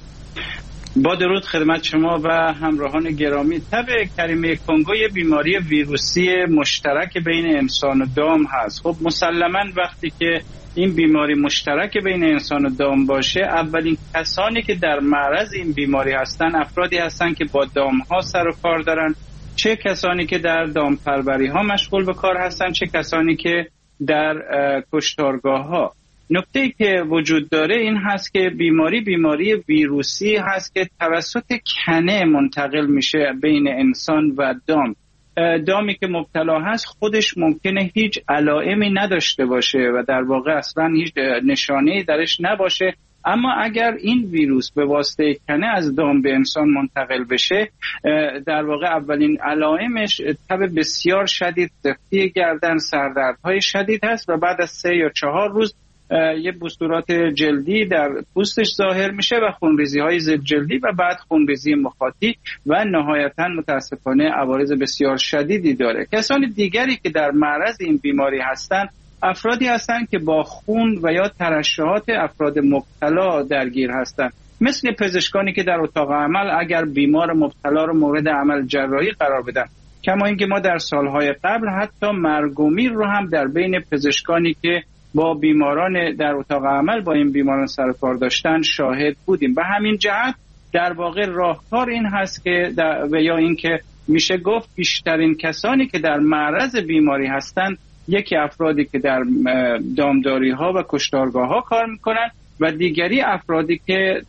با درود خدمت شما و همراهان گرامی. تب کریمه کنگو یه بیماری ویروسی مشترک بین انسان و دام هست. خب مسلماً وقتی که این بیماری مشترک بین انسان و دام باشه، اولین کسانی که در معرض این بیماری هستن افرادی هستن که با دام ها سر و کار دارن، چه کسانی که در دام پروری ها مشغول به کار هستن، چه کسانی که در کشتارگاه ها. نکته‌ای که وجود داره این هست که بیماری ویروسی هست که توسط کنه منتقل میشه بین انسان و دام. دامی که مبتلا هست خودش ممکنه هیچ علائمی نداشته باشه و در واقع اصلا هیچ نشانه‌ای درش نباشه، اما اگر این ویروس به واسطه کنه از دام به انسان منتقل بشه، در واقع اولین علائمش تب بسیار شدید، سفتی گردن، سردردهای شدید هست و بعد از 3 یا 4 روز یه بسترات جلدی در پوستش ظاهر میشه و خونریزی‌های ضد جلدی و بعد خونریزی مخاطی و نهایتاً متاسفانه عوارض بسیار شدیدی داره. کسان دیگری که در معرض این بیماری هستند افرادی هستند که با خون و یا ترشحات افراد مبتلا درگیر هستند، مثل پزشکانی که در اتاق عمل اگر بیمار مبتلا رو مورد عمل جراحی قرار بدن. کما اینکه ما در سالهای قبل حتی مرگ و میر رو هم در بین پزشکانی که با بیماران در اتاق عمل با این بیماران سر و کار داشتن شاهد بودیم. به همین جهت در واقع راهکار این هست که و یا این که میشه گفت بیشترین کسانی که در معرض بیماری هستند یکی افرادی که در دامداری ها و کشتارگاه ها کار میکنن و دیگری افرادی که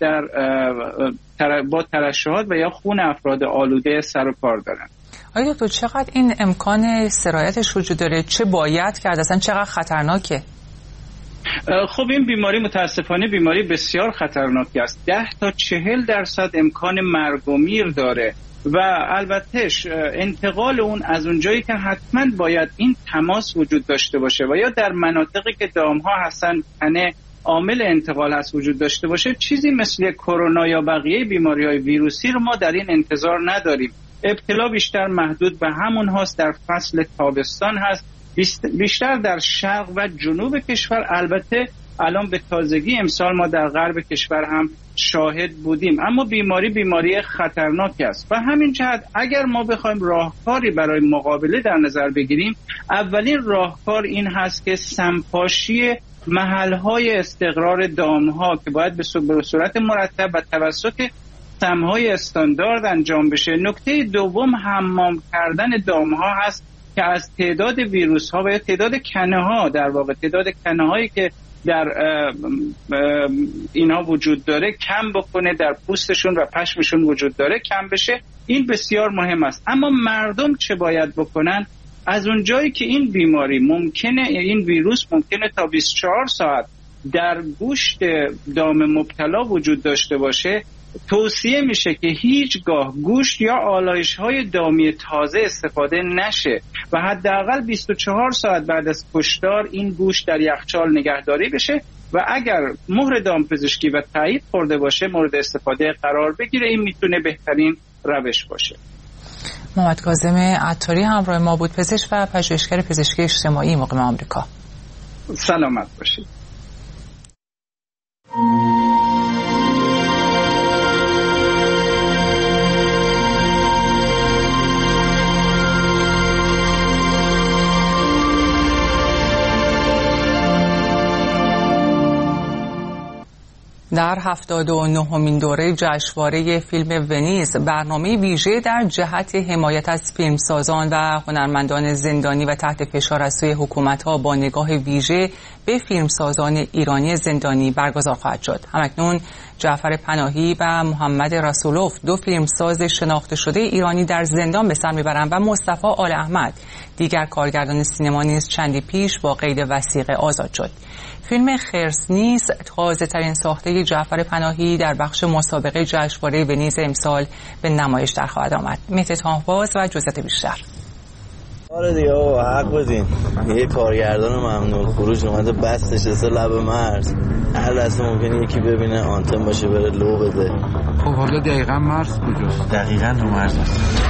با ترشحات و یا خون افراد آلوده سر و کار دارن. آیا دکتر چقدر این امکان سرایتش وجود داره؟ چه باید کرد؟ اصلا چقدر خطرناکه؟ خب این بیماری متاسفانه بیماری بسیار خطرناکی است. 10 تا 40% امکان مرگ و میر داره و البته انتقال اون از اونجایی که حتما باید این تماس وجود داشته باشه و یا در مناطقی که دامها هستن کنه عامل انتقال هست وجود داشته باشه، چیزی مثل کرونا یا بقیه بیماری‌های ویروسی رو ما در این انتظار نداریم. ابتلا بیشتر محدود به همون هاست، در فصل تابستان هست، بیشتر در شرق و جنوب کشور. البته الان به تازگی امسال ما در غرب کشور هم شاهد بودیم، اما بیماری خطرناکی است. و همین جهت اگر ما بخوایم راهکاری برای مقابله در نظر بگیریم، اولین راهکار این هست که سمپاشی محل‌های استقرار دام‌ها که باید به صورت مرتب و توسط سمهای استاندارد انجام بشه. نکته دوم حمام کردن دام‌ها هست که از تعداد ویروس ها و یا تعداد کنه ها، در واقع تعداد کنه هایی که در اینها وجود داره کم بکنه، در پوستشون و پشمشون وجود داره کم بشه. این بسیار مهم است. اما مردم چه باید بکنن؟ از اونجایی که این بیماری ممکنه، این ویروس ممکنه تا 24 ساعت در گوشت دام مبتلا وجود داشته باشه، توصیه میشه که هیچگاه گوشت یا آلایش‌های دامی تازه استفاده نشه و حداقل 24 ساعت بعد از کشتار این گوشت در یخچال نگهداری بشه و اگر مهر دامپزشکی و تایید خورده باشه مورد استفاده قرار بگیره. این میتونه بهترین روش باشه. محمد کاظم عطاری همراه ما بود، پزشک و پژوهشگر پزشکی اجتماعی مقیم آمریکا. سلامت باشید. در 79مین دوره جشنواره فیلم ونیز برنامه ویژه در جهت حمایت از فیلمسازان و هنرمندان زندانی و تحت فشار از سوی حکومت‌ها با نگاه ویژه به فیلمسازان ایرانی زندانی برگزار خواهد شد. همکنون جعفر پناهی و محمد رسولوف، دو فیلمساز شناخته شده ایرانی در زندان به سر میبرند و مصطفی آل احمد، دیگر کارگردان سینما نیز چندی پیش با قید وثیقه آزاد شد. فیلم خرس نیست تازه ترین ساخته جعفر پناهی در بخش مسابقه جشنواره ونیز امسال به نمایش در خواهد آمد. مهدی تاهباز و جزئیات بیشتر. آره دیگه حق بدین، یه کارگردان ممنون خروج اومده بس نشسته لب مرز، هر لحظه ممکنه یکی ببینه آنتن باشه بره لو بده. خب حالا دقیقاً مرز کجاست؟ دقیقاً رو مرز است.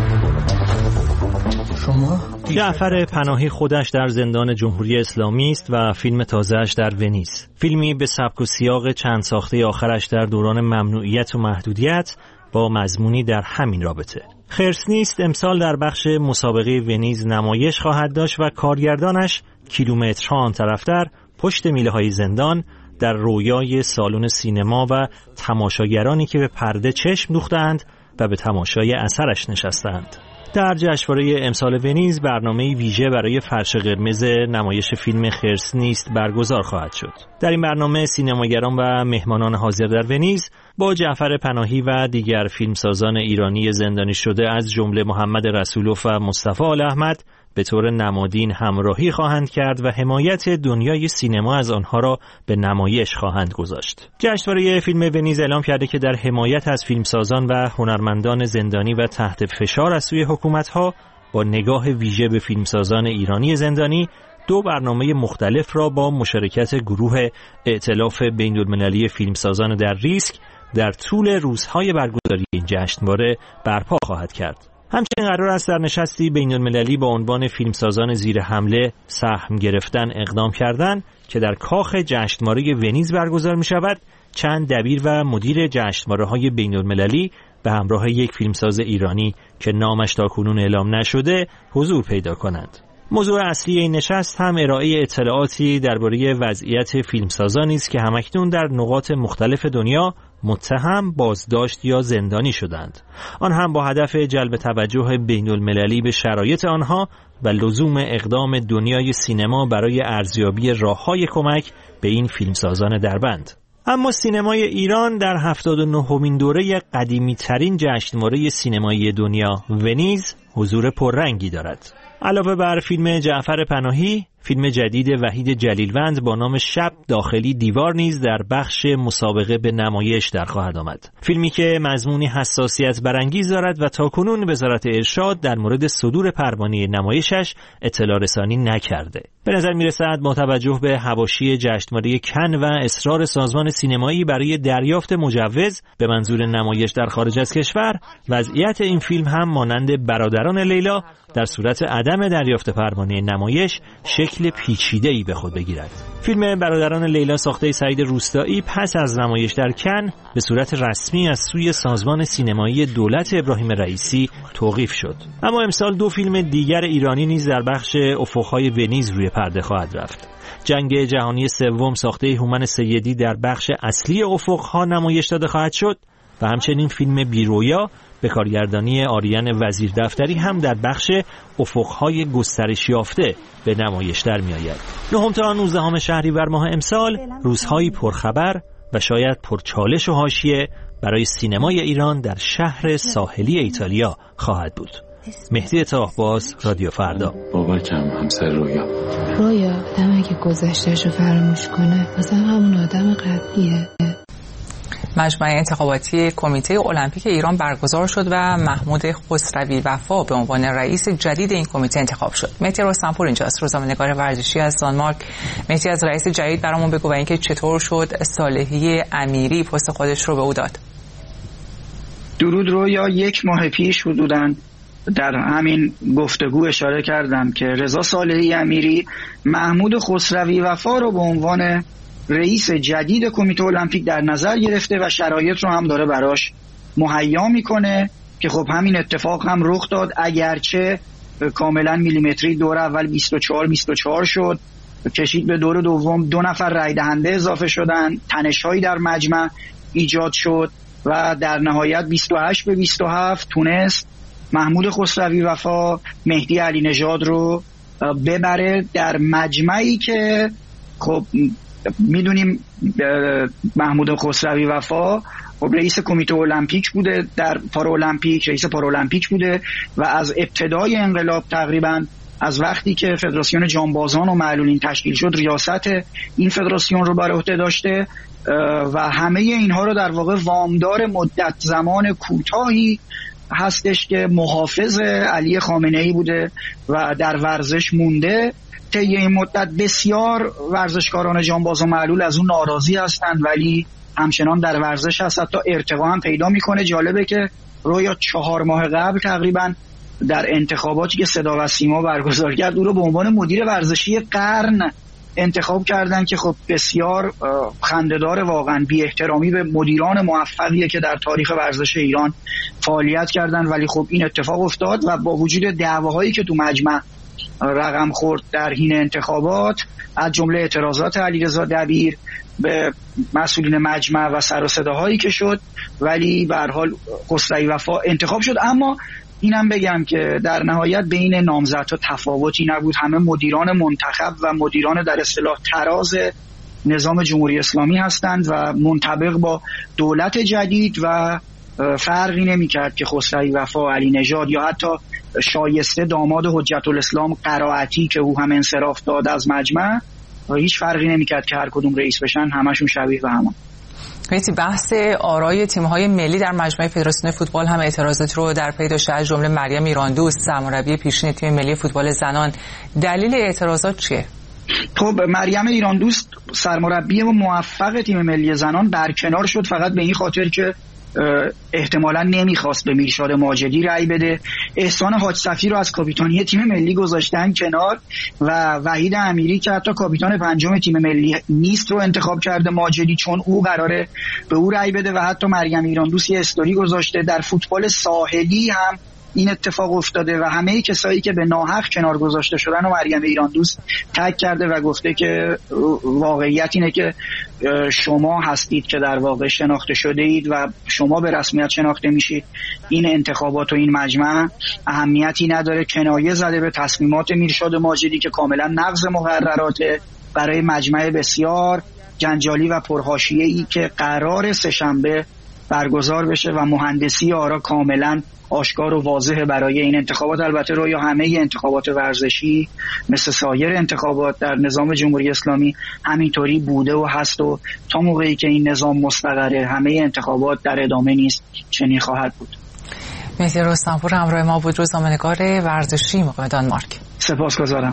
شما؟ جعفر پناهی خودش در زندان جمهوری اسلامی است و فیلم تازه‌اش در ونیز. فیلمی به سبک و سیاق چند ساخته آخرش در دوران ممنوعیت و محدودیت با مضمونی در همین رابطه. خرس نیست امسال در بخش مسابقه ونیز نمایش خواهد داشت و کارگردانش کیلومترها آن طرفتر پشت میله‌های زندان در رویای سالن سینما و تماشاگرانی که به پرده چشم دوختند و به تماشای اثرش نشستند. در جشنواره امسال ونیز برنامه ویژه برای فرش قرمز نمایش فیلم خرس نیست برگزار خواهد شد. در این برنامه سینماگران و مهمانان حاضر در ونیز با جعفر پناهی و دیگر فیلمسازان ایرانی زندانی شده از جمله محمد رسولوف و مصطفی آل احمد به طور نمادین همراهی خواهند کرد و حمایت دنیای سینما از آنها را به نمایش خواهند گذاشت. جشنواره فیلم ونیز اعلام کرده که در حمایت از فیلمسازان و هنرمندان زندانی و تحت فشار از سوی حکومت‌ها با نگاه ویژه به فیلمسازان ایرانی زندانی دو برنامه مختلف را با مشارکت گروه ائتلاف بین‌المللی فیلمسازان در ریسک در طول روزهای برگزاری این جشنواره برپا خواهد کرد. همچنین قرار است در نشستی بین‌المللی با عنوان فیلمسازان زیر حمله سهم گرفتن اقدام کردن که در کاخ جشنواره ونیز برگزار می شود چند دبیر و مدیر جشنواره‌های بین‌المللی به همراه یک فیلمساز ایرانی که نامش تاکنون اعلام نشده حضور پیدا کنند. موضوع اصلی این نشست هم ارائه اطلاعاتی درباره وضعیت فیلمسازانی است که همکنون در نقاط مختلف دنیا متهم، بازداشت یا زندانی شدند. آن هم با هدف جلب توجه بین‌المللی به شرایط آنها و لزوم اقدام دنیای سینما برای ارزیابی راه‌های کمک به این فیلمسازان دربند. اما سینمای ایران در 79مین دوره قدیمی‌ترین جشنواره سینمایی دنیا ونیز حضور پررنگی دارد. علاوه بر فیلم جعفر پناهی، فیلم جدید وحید جلیلوند با نام شب داخلی دیوار نیز در بخش مسابقه به نمایش در خواهد آمد. فیلمی که مضمونی حساسیت برانگیز دارد و تاکنون وزارت ارشاد در مورد صدور پروانه نمایشش اطلاع رسانی نکرده. به نظر می‌رسد با توجه به حواشی جشنواره کن و اصرار سازمان سینمایی برای دریافت مجوز به منظور نمایش در خارج از کشور، وضعیت این فیلم هم مانند برادران لیلا در صورت عدم دریافت پروانه نمایش شکل پیچیده‌ای به خود بگیرد. فیلم برادران لیلا ساخته سعید روستایی پس از نمایش در کن به صورت رسمی از سوی سازمان سینمایی دولت ابراهیم رئیسی توقیف شد. اما امسال دو فیلم دیگر ایرانی نیز در بخش افق‌های ونیز روی پرده خواهد رفت. جنگ جهانی سوم ساخته هومن سیدی در بخش اصلی افق‌ها نمایش داده خواهد شد و همچنین فیلم بیرویا به کارگردانی آریان وزیر دفتری هم در بخش افق‌های گسترش یافته به نمایش در می‌آید. 9 تا 19 شهریور ماه امسال روزهایی پرخبر و شاید پرچالش و حاشیه برای سینمای ایران در شهر ساحلی ایتالیا خواهد بود. مهدی تاهباز، رادیو فردا. بابکم همسر رویا آدم اگه گذشته‌اش رو فراموش کنه مثلا همون آدم قبلیه. مجمع انتخاباتی کمیته المپیک ایران برگزار شد و محمود خسروی وفا به عنوان رئیس جدید این کمیته انتخاب شد. مهدی رستمپور اینجاست، روزنامه‌نگار ورزشی از دانمارک. مهدی، از رئیس جدید برامون بگو و اینکه چطور شد صالحی امیری پست خودش رو به او داد. درود رویا. 1 ماه پیش حدوداً در همین گفتگو اشاره کردم که رضا صالحی امیری محمود خسروی وفا رو به عنوان رئیس جدید کمیته المپیک در نظر گرفته و شرایط رو هم داره براش مهیا میکنه که خب همین اتفاق هم رخ داد، اگرچه کاملا میلیمتری دور اول 24 شد کشید به دور دوم. 2 نفر رای دهنده اضافه شدن، تنش‌هایی در مجمع ایجاد شد و در نهایت 28-27 تونست محمود خسروی وفا مهدی علی نژاد رو ببره در مجمعی که خب میدونیم محمود خسروی وفا خب رئیس کمیته المپیک بوده، در پارالمپیک رئیس پارالمپیک بوده و از ابتدای انقلاب تقریبا از وقتی که فدراسیون جانبازان و معلولین تشکیل شد ریاست این فدراسیون رو بر عهده داشته و همه اینها رو در واقع وامدار مدت زمان کوتاهی هستش که محافظ علی خامنه‌ای بوده و در ورزش مونده. طی این مدت بسیار ورزشکاران جانباز و معلول از اون ناراضی هستند ولی همچنان در ورزش هست، حتی ارتقا هم پیدا میکنه. جالبه که رویا 4 ماه قبل تقریبا در انتخاباتی که صدا و سیما برگزار کرد او رو به عنوان مدیر ورزشی قرن انتخاب کردن که خب بسیار خنده‌دار، واقعا بی احترامی به مدیران موفقیه که در تاریخ ورزش ایران فعالیت کردن. ولی خب این اتفاق افتاد و با وجود دعواهایی که تو مجمع رقم خورد در حین انتخابات، از جمله اعتراضات علیرضا دبیر به مسئولین مجمع و سر و صداهایی که شد، ولی به هر حال خسروی وفا انتخاب شد. اما اینم بگم که در نهایت بین نامزدها تفاوتی نبود، همه مدیران منتخب و مدیران در اصطلاح تراز نظام جمهوری اسلامی هستند و منطبق با دولت جدید و فرقی نمی‌کرد که خسروی وفا، علی نژاد یا حتی شایسته داماد حجت الاسلام قرائتی که او هم انصراف داد از مجمع، هیچ فرقی نمی‌کرد که هر کدوم رئیس بشن، همشون شبیه به هم. بحث آرای تیم‌های ملی در مجمع فدراسیون فوتبال هم اعتراضات رو در پی داشته، از جمله مریم ایراندوست سرمربی پیشین تیم ملی فوتبال زنان. دلیل اعتراضات چیه؟ خب مریم ایراندوست سرمربی و موفق تیم ملی زنان برکنار شد فقط به این خاطر که احتمالا نمیخواست به میرشاد ماجدی رأی بده. احسان حاج صفی رو از کاپیتانی تیم ملی گذاشتن کنار و وحید امیری که حتی کاپیتان 5 تیم ملی نیست رو انتخاب کرده ماجدی، چون او قراره به او رأی بده. و حتی مریم ایراندوست یه استوری گذاشته در فوتبال ساحلی هم این اتفاق افتاده و همه کسایی که به ناحق کنار گذاشته شدن و مریم ایراندوست تگ کرده و گفته که واقعیت اینه که شما هستید که در واقع شناخته شده اید و شما به رسمیت شناخته میشید. این انتخابات و این مجمع اهمیتی نداره. کنایه زده به تصمیمات میرشاد ماجدی که کاملا نقض مقرراته برای مجمع بسیار جنجالی و پرحاشیه‌ای که قرار سه‌شنبه برگزار بشه و مهندسی آرا کاملا آشکار و واضحه برای این انتخابات. البته رویا همه انتخابات ورزشی مثل سایر انتخابات در نظام جمهوری اسلامی همینطوری بوده و هست و تا موقعی که این نظام مستقره همه انتخابات در ادامه نیست چنین خواهد بود. مهدی رستمپور همراه ما بود، روزنامه‌نگار ورزشی مقام دانمارک. سپاسگزارم.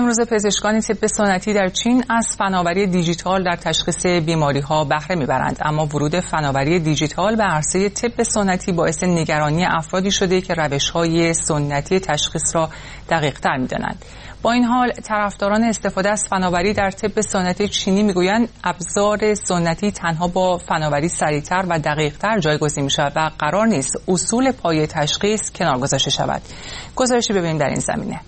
امروز پزشکان طب سنتی در چین از فناوری دیجیتال در تشخیص بیماری‌ها بهره می‌برند، اما ورود فناوری دیجیتال به عرصه طب سنتی باعث نگرانی افرادی شده که روش‌های سنتی تشخیص را دقیق‌تر می‌دانند. با این حال طرفداران استفاده از فناوری در طب سنتی چینی میگویند ابزار سنتی تنها با فناوری سریعتر و دقیقتر جایگزین میشود و قرار نیست اصول پایه تشخیص کنار گذاشته شود. گزارشی ببینیم در این زمینه.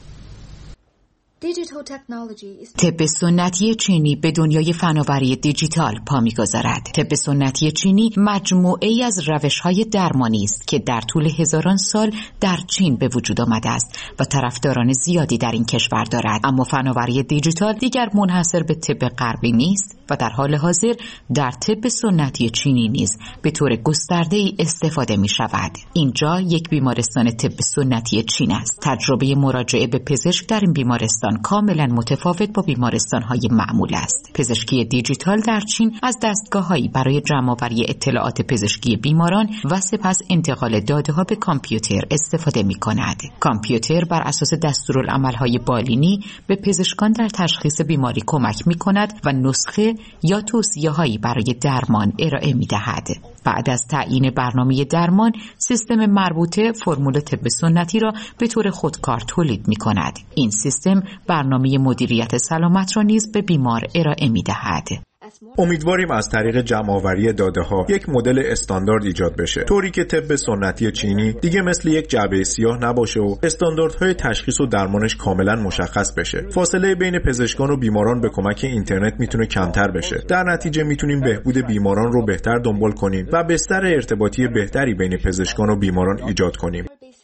طب سنتی چینی به دنیای فناوری دیجیتال پا می‌گذارد. طب سنتی چینی مجموعه‌ای از روش‌های درمانی است که در طول هزاران سال در چین به وجود آمده است و طرفداران زیادی در این کشور دارد. اما فناوری دیجیتال دیگر منحصر به طب غربی نیست و در حال حاضر در طب سنتی چینی نیز به طور گسترده‌ای استفاده می‌شود. اینجا یک بیمارستان طب سنتی چین است. تجربه مراجعه به پزشک در این بیمارستان کاملا متفاوت با بیمارستان‌های معمول است. پزشکی دیجیتال در چین از دستگاه‌هایی برای جمع‌آوری اطلاعات پزشکی بیماران و سپس انتقال داده‌ها به کامپیوتر استفاده می‌کند. کامپیوتر بر اساس دستورالعمل‌های بالینی به پزشکان در تشخیص بیماری کمک می‌کند و نسخه یا توصیه‌هایی برای درمان ارائه می‌دهد. بعد از تعیین برنامه درمان، سیستم مربوطه فرمول طب سنتی را به طور خودکار تولید می‌کند. این سیستم برنامه مدیریت سلامت را نیز به بیمار ارائه می‌دهد. امیدواریم از طریق جمع‌آوری داده‌ها یک مدل استاندارد ایجاد بشه، طوری که طب سنتی چینی دیگه مثل یک جعبه سیاه نباشه و استانداردهای تشخیص و درمانش کاملا مشخص بشه. فاصله بین پزشکان و بیماران به کمک اینترنت میتونه کمتر بشه. در نتیجه میتونیم بهبود بیماران رو بهتر دنبال کنیم و بستر ارتباطی بهتری بین پزشکان و بیماران ایجاد کنیم.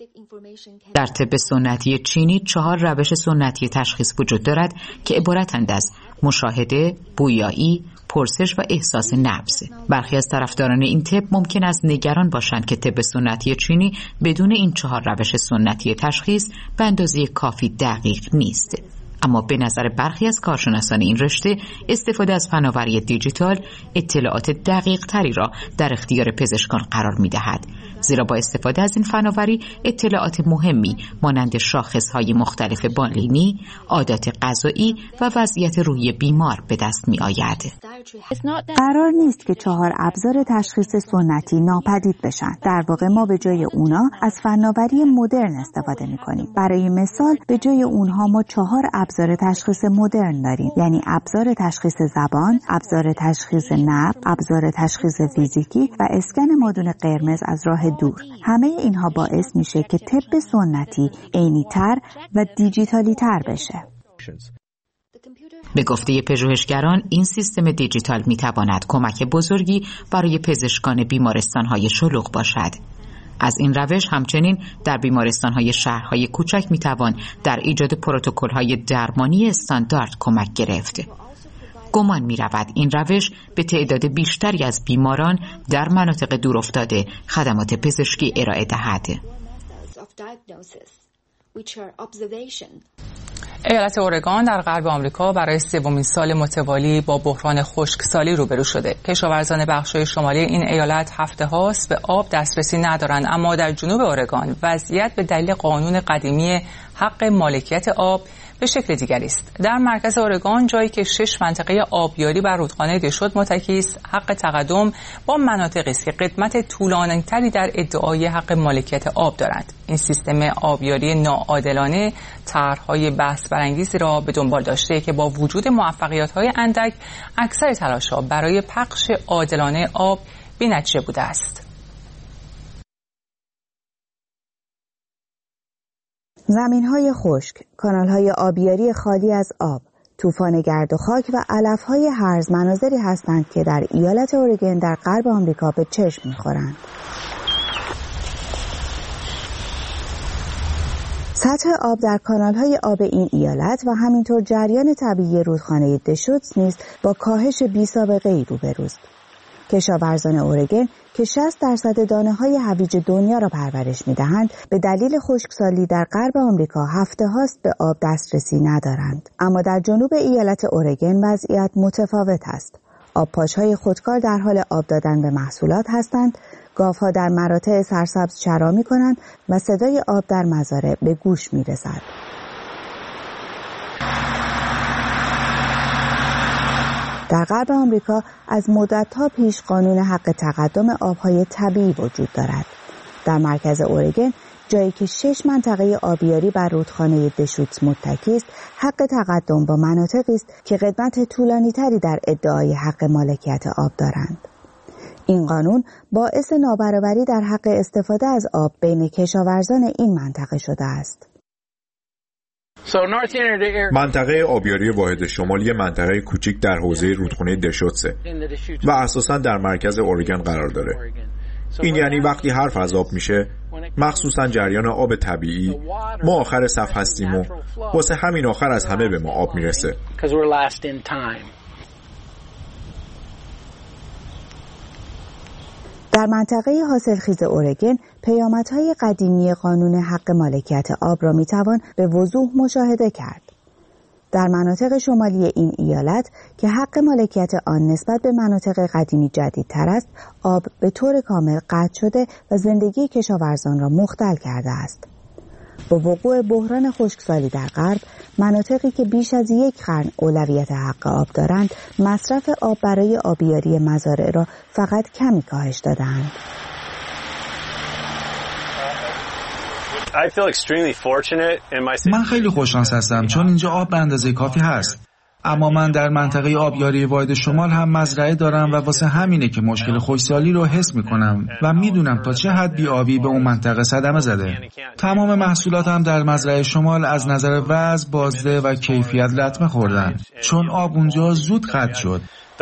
در طب سنتی چینی 4 روش سنتی تشخیص وجود دارد که عبارتند از مشاهده، بویایی، پرسش و احساس نبض. برخی از طرفداران این طب ممکن است نگران باشند که طب سنتی چینی بدون این 4 روش سنتی تشخیص به اندازه کافی دقیق نیست. اما به نظر برخی از کارشناسان این رشته استفاده از فناوری دیجیتال اطلاعات دقیق تری را در اختیار پزشکان قرار می دهد، زیرا با استفاده از این فناوری اطلاعات مهمی مانند شاخصهای مختلف بالینی، عادات غذایی و وضعیت روحی بیمار به دست می آید. قرار نیست که 4 ابزار تشخیص سنتی ناپدید بشن. در واقع ما به جای اونا از فناوری مدرن استفاده می کنیم. برای مثال به جای اونها ما 4 ابزار تشخیص مدرن داریم، یعنی ابزار تشخیص زبان، ابزار تشخیص نبض، ابزار تشخیص فیزیکی و اسکن مادون قرمز از راه دور. همه اینها باعث میشه که طب سنتی عینی‌تر و دیجیتالی‌تر بشه. به گفته پژوهشگران این سیستم دیجیتال میتواند کمک بزرگی برای پزشکان بیمارستان‌های شلوغ باشد. از این روش همچنین در بیمارستان‌های شهرهای کوچک میتوان در ایجاد پروتکل‌های درمانی استاندارد کمک گرفت. گمان می‌رود این روش به تعداد بیشتری از بیماران در مناطق دورافتاده خدمات پزشکی ارائه دهد. ایالت اورگان در غرب آمریکا برای 3مین سال متوالی با بحران خشکسالی روبرو شده. کشاورزان بخش‌های شمالی این ایالت هفته هاست به آب دسترسی ندارند، اما در جنوب اورگان وضعیت به دلیل قانون قدیمی حق مالکیت آب به شکل دیگری است. در مرکز اورگان، جایی که 6 منطقه آبیاری بر رودخانه دشت متکی است، حق تقدم با مناطقی است که قدمت طولانی‌تری در ادعای حق مالکیت آب دارند. این سیستم آبیاری ناعادلانه طرح‌های بحث برانگیزی را به دنبال داشته که با وجود موفقیت‌های اندک، اکثر تلاش‌ها برای پخش عادلانه آب بی‌نتیجه بوده است. زمین‌های خشک، کانال‌های آبیاری خالی از آب، طوفان گرد و خاک و علف‌های هرز مناظری هستند که در ایالت اورگان در غرب آمریکا به چشم می‌خورند. سطح آب در کانال‌های آب این ایالت و همینطور جریان طبیعی رودخانه دشوت نیز با کاهش بی‌سابقه‌ای روبروست. کشاورزان اورگان که 60% دانه‌های هویج دنیا را پرورش می‌دهند، به دلیل خشکسالی در غرب آمریکا هفته هاست به آب دسترسی ندارند. اما در جنوب ایالت اورگان وضعیت متفاوت است. آبپاش‌های خودکار در حال آب دادن به محصولات هستند، گاوها در مراتع سرسبز چرا می‌کنند و صدای آب در مزارع به گوش می‌رسد. در غرب آمریکا از مدت‌ها پیش قانون حق تقدم آبهای طبیعی وجود دارد. در مرکز اورگن، جایی که 6 منطقه آبیاری بر رودخانه دشوتس متکی است، حق تقدم با مناطقی است که قدمت طولانی‌تری در ادعای حق مالکیت آب دارند. این قانون باعث نابرابری در حق استفاده از آب بین کشاورزان این منطقه شده است. منطقه آبیاری واحد شمال یه منطقه کوچیک در حوزه رودخانه دشوتسه و اساساً در مرکز اورگن قرار داره. این یعنی وقتی حرف از آب میشه، مخصوصاً جریان آب طبیعی، ما آخر صف هستیم و واسه همین آخر از همه به ما آب میرسه. در منطقه حاصلخیز اورگن، پیامدهای قدیمی قانون حق مالکیت آب را میتوان به وضوح مشاهده کرد. در مناطق شمالی این ایالت که حق مالکیت آن نسبت به مناطق قدیمی جدیدتر است، آب به طور کامل قطع شده و زندگی کشاورزان را مختل کرده است. با وقوع بحران خشکسالی در غرب، مناطقی که بیش از 1 قرن اولویت حق آب دارند، مصرف آب برای آبیاری مزارع را فقط کمی کاهش داده‌اند. من خیلی خوششانس هستم چون اینجا آب به اندازه کافی هست. اما من در منطقه آبیاری واحد شمال هم مزرعه دارم و واسه همینه که مشکل خشکسالی رو حس میکنم و میدونم تا چه حد بی‌آبی به اون منطقه صدمه زده. تمام محصولات هم در مزرعه شمال از نظر وزن، بازده و کیفیت لطمه خوردن چون آب اونجا زود قطع شد.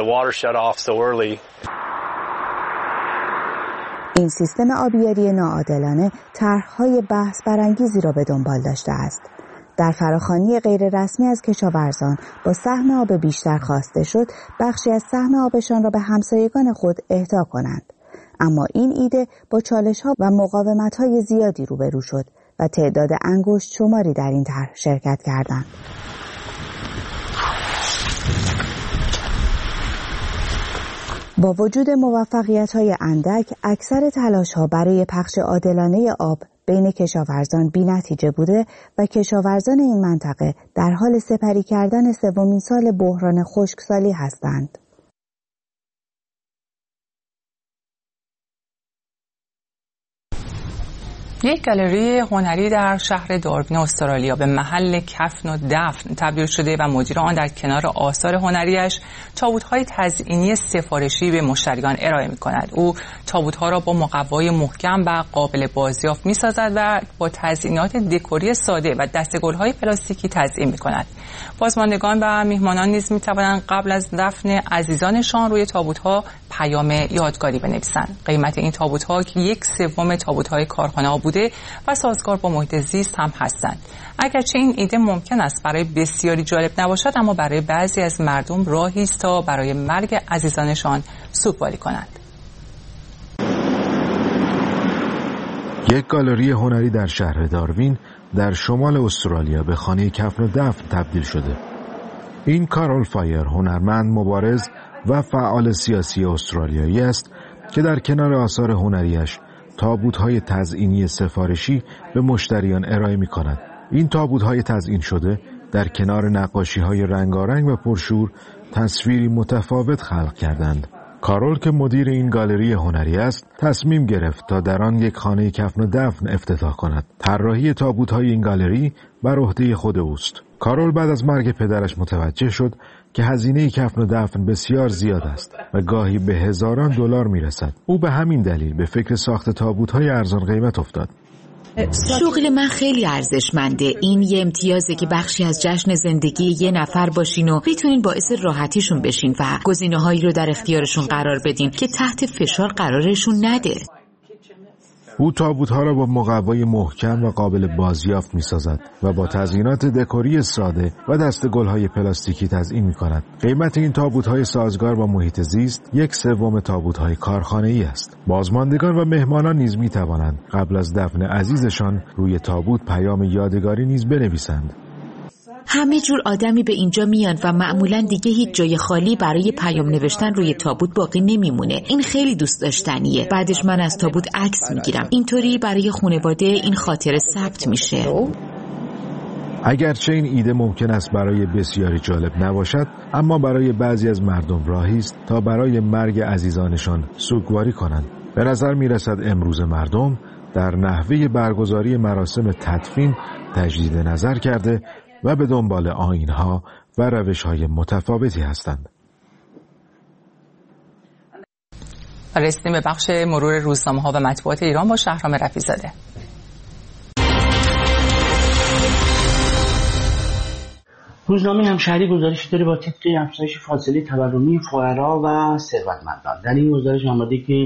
این سیستم آبیاری ناعادلانه طرح‌های بحث برانگیزی را به دنبال داشته است. در فراخوانی غیر رسمی از کشاورزان با سهم آب بیشتر خواسته شد بخشی از سهم آبشان را به همسایگان خود اهدا کنند. اما این ایده با چالش‌ها و مقاومت‌های زیادی روبرو شد و تعداد انگشت شماری در این طرح شرکت کردند. با وجود موفقیت‌های اندک، اکثر تلاش‌ها برای پخش عادلانه آب بین کشاورزان بی‌نتیجه بوده و کشاورزان این منطقه در حال سپری کردن 3مین سال بحران خشکسالی هستند. یک گالری هنری در شهر داروین استرالیا به محل کفن و دفن تبدیل شده و مدیر آن در کنار آثار هنریش تابوت‌های تزئینی سفارشی به مشتریان ارائه می‌کند. او تابوت‌ها را با مقوای محکم و قابل بازیافت می‌سازد و با تزئینات دکوری ساده و دسته‌گل‌های پلاستیکی تزئین می‌کند. بازماندگان و میهمانان نیز می‌توانند قبل از دفن عزیزانشان روی تابوت‌ها پیام یادگاری بنویسند. قیمت این تابوت‌ها که 1/3 تابوت‌های کارخانه بوده و سازگار با محیط زیست هم هستند. اگرچه این ایده ممکن است برای بسیاری جالب نباشد، اما برای بعضی از مردم راهی است تا برای مرگ عزیزانشان سوگواری کنند. یک گالری هنری در شهر داروین در شمال استرالیا به خانه کفن و دفن تبدیل شده. این کارول فایر هنرمند مبارز و فعال سیاسی استرالیایی است که در کنار آثار هنریش تابوت‌های تزئینی سفارشی به مشتریان ارائه می‌کند. این تابوت‌های تزئین شده در کنار نقاشی‌های رنگارنگ و پرشور تصویری متفاوت خلق کردند. کارول که مدیر این گالری هنری است، تصمیم گرفت تا در آن یک خانه کفن و دفن افتتاح کند. طراحی تابوت‌های این گالری بر عهده خود اوست. کارول بعد از مرگ پدرش متوجه شد که هزینه کفن و دفن بسیار زیاد است و گاهی به هزاران دلار میرسد. او به همین دلیل به فکر ساخت تابوت‌های ارزان قیمت افتاد. شغل من خیلی ارزشمنده. این یه امتیازه که بخشی از جشن زندگی یه نفر باشین و بتونین باعث راحتیشون بشین و گزینه‌هایی رو در اختیارشون قرار بدین که تحت فشار قرارشون نده. او تابوت‌ها را با مقوای محکم و قابل بازیافت می‌سازد و با تزیینات دکوری ساده و دسته‌گل‌های پلاستیکی تزیین می‌کند. قیمت این تابوت‌های سازگار با محیط زیست 1/3 تابوت‌های کارخانه‌ای است. بازماندگان و مهمانان نیز می‌توانند قبل از دفن عزیزشان روی تابوت پیام یادگاری نیز بنویسند. همه جور آدمی به اینجا میان و معمولاً دیگه هیچ جای خالی برای پیام نوشتن روی تابوت باقی نمیمونه. این خیلی دوست داشتنیه. بعدش من از تابوت عکس میگیرم. اینطوری برای خانواده این خاطره ثبت میشه. اگرچه این ایده ممکن است برای بسیاری جالب نباشد، اما برای بعضی از مردم راهی است تا برای مرگ عزیزانشان سوگواری کنند. به نظر می رسد امروز مردم در نحوه برگزاری مراسم تدفین تجدید نظر کرده و به دنبال آیین‌ها و روش‌های متفاوتی هستند. رسیدیم به بخش مرور روزنامه‌ها و مطبوعات ایران با شهرام رفیع‌زاده. روزنامه همشهری گزارشی داره با تیتر افزایش فاصله تورمی فقرا و ثروتمندان. در این گزارش آمده که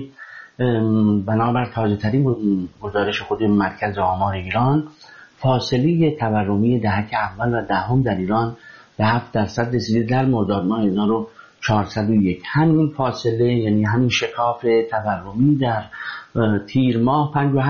بنابر تازه‌ترین گزارش خود مرکز آمار ایران، فاصله تورمی دهک اول و دهم در ایران به 7% رسیده در مرداد ماه 1401. همین فاصله، یعنی همین شکاف تورمی در تیر ماه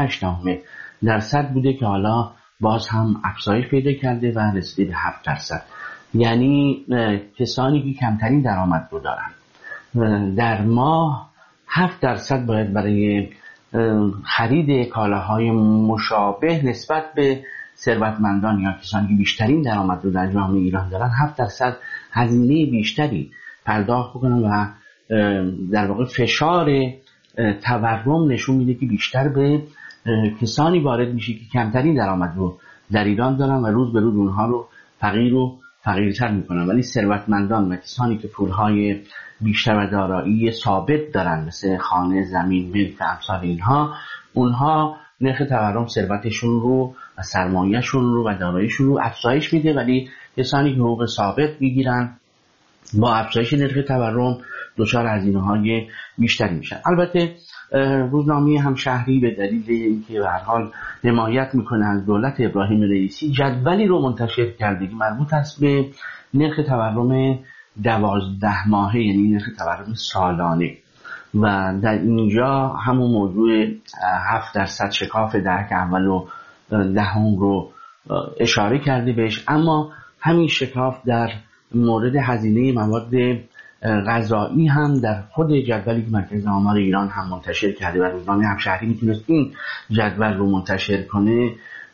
5.8% بوده که حالا باز هم افزایش پیدا کرده و رسیده به 7%. یعنی کسانی که کمترین درآمد رو دارن در ماه 7% باید برای خرید کالاهای مشابه نسبت به ثروتمندان یا کسانی که بیشترین درآمد رو در جامعه ایران دارن 7% هزینه بیشتری پرداخت بکنن و در واقع فشار تورم نشون میده که بیشتر به کسانی وارد میشه که کمترین درآمد رو در ایران دارن و روز به روز اونها رو فقیرتر میکنن. ولی ثروتمندان و کسانی که پولهای بیشتر و دارایی ثابت دارن مثل خانه، زمین، ملک و امثال اینها، اونها نرخ تورم ثروتشون رو و سرمایه‌شون رو و داراییشون رو افزایش میده، ولی کسانی که حقوق ثابت میگیرن با افزایش نرخ تورم دچار هزینه‌های بیشتری میشن. البته روزنامه همشهری به دلیل اینکه به هر حال حمایت میکنه از دولت ابراهیم رئیسی، جدولی رو منتشر کرده که مربوط است به نرخ تورم 12 ماهه، یعنی نرخ تورم سالانه، و در اینجا همون موضوع 7% شکاف دهک اول و دهم رو اشاره کرده بهش. اما همین شکاف در مورد هزینه مواد غذایی هم در خود جدولی که مرکز آمار ایران هم منتشر کرده و روزنامه همشهری میتونست این جدول رو منتشر کنه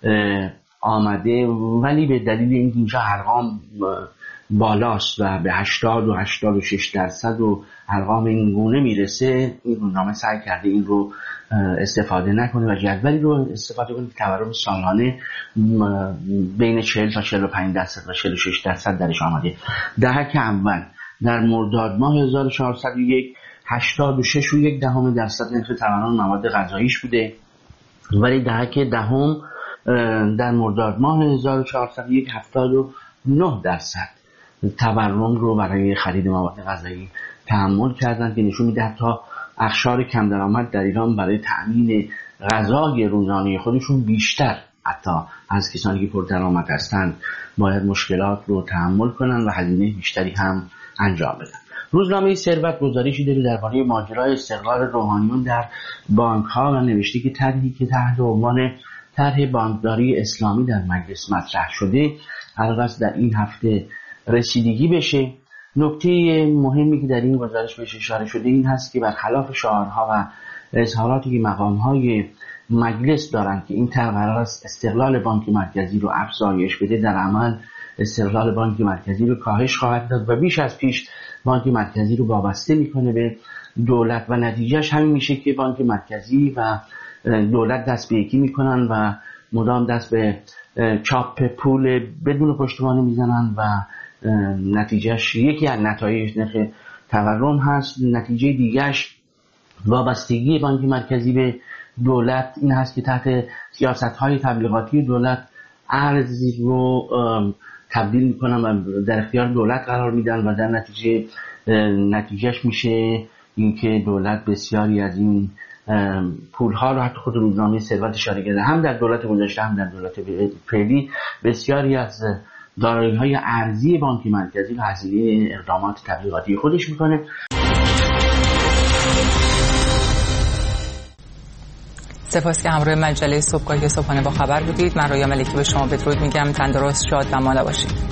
آمده، ولی به دلیل اینکه اینجا ارقام بالاست و به 80 و 86% و ارقام این گونه میرسه، این روزنامه سعی کرده این رو استفاده نکنه و جدولی رو استفاده کنه که تورم سالانه بین 40 تا 45% و 46% درش آمده. دهک اول در مرداد ماه 1401 86.1% نرخ تورم مواد غذاییش بوده، ولی دهک دهم در مرداد ماه 1401 79% تورم رو برای خرید مواد غذایی تحمل کردن که نشون میده حتی اقشار کم درآمد در ایران برای تأمین غذای روزانه خودشون بیشتر حتی از کسانی که پردرآمد هستند باید مشکلات رو تحمل کنن و هزینه بیشتری هم انجام بدن. روزنامه ثروت گزارشی داره درباره ماجرای استقلال روحانیون در بانک‌ها و نوشته که طرحی که تحت عنوان طرح بانکداری اسلامی در مجلس مطرح شده قرار است در این هفته رسیدگی بشه. نکته مهمی که در این گزارش بهش اشاره شده این هست که برخلاف شعارها و اظهاراتی که مقام‌های مجلس دارند که این طرح قرار است استقلال بانک مرکزی رو افزایش بده، در عمل استقلال بانک مرکزی رو کاهش خواهد داد و بیش از پیش بانک مرکزی رو وابسته میکنه به دولت و نتیجهش همین میشه که بانک مرکزی و دولت دست به یکی میکنن و مدام دست به چاپ پول بدون پشتوانه میزنن و نتیجهش یکی از نتایج نرخ تورم هست. نتیجه دیگهش وابستگی بانک مرکزی به دولت این هست که تحت سیاست‌های تبلیغاتی دولت ارز رو تبدیل میکنن و در اختیار دولت قرار میدن و در نتیجهش میشه اینکه دولت بسیاری از این پولها رو، حتی خود روزنامه ثروت اشاره کرده، هم در دولت گذشته هم در دولت فعلی بسیاری از دارایی‌های ارزی بانک مرکزی و هزینه اقدامات تبلیغاتی خودش میکنه. سپاس که همراه مجله صبحگاهی صبحانه با خبر بودید. من رویا ملکی به شما بدرود میگم. تندرست، شاد و مالا باشید.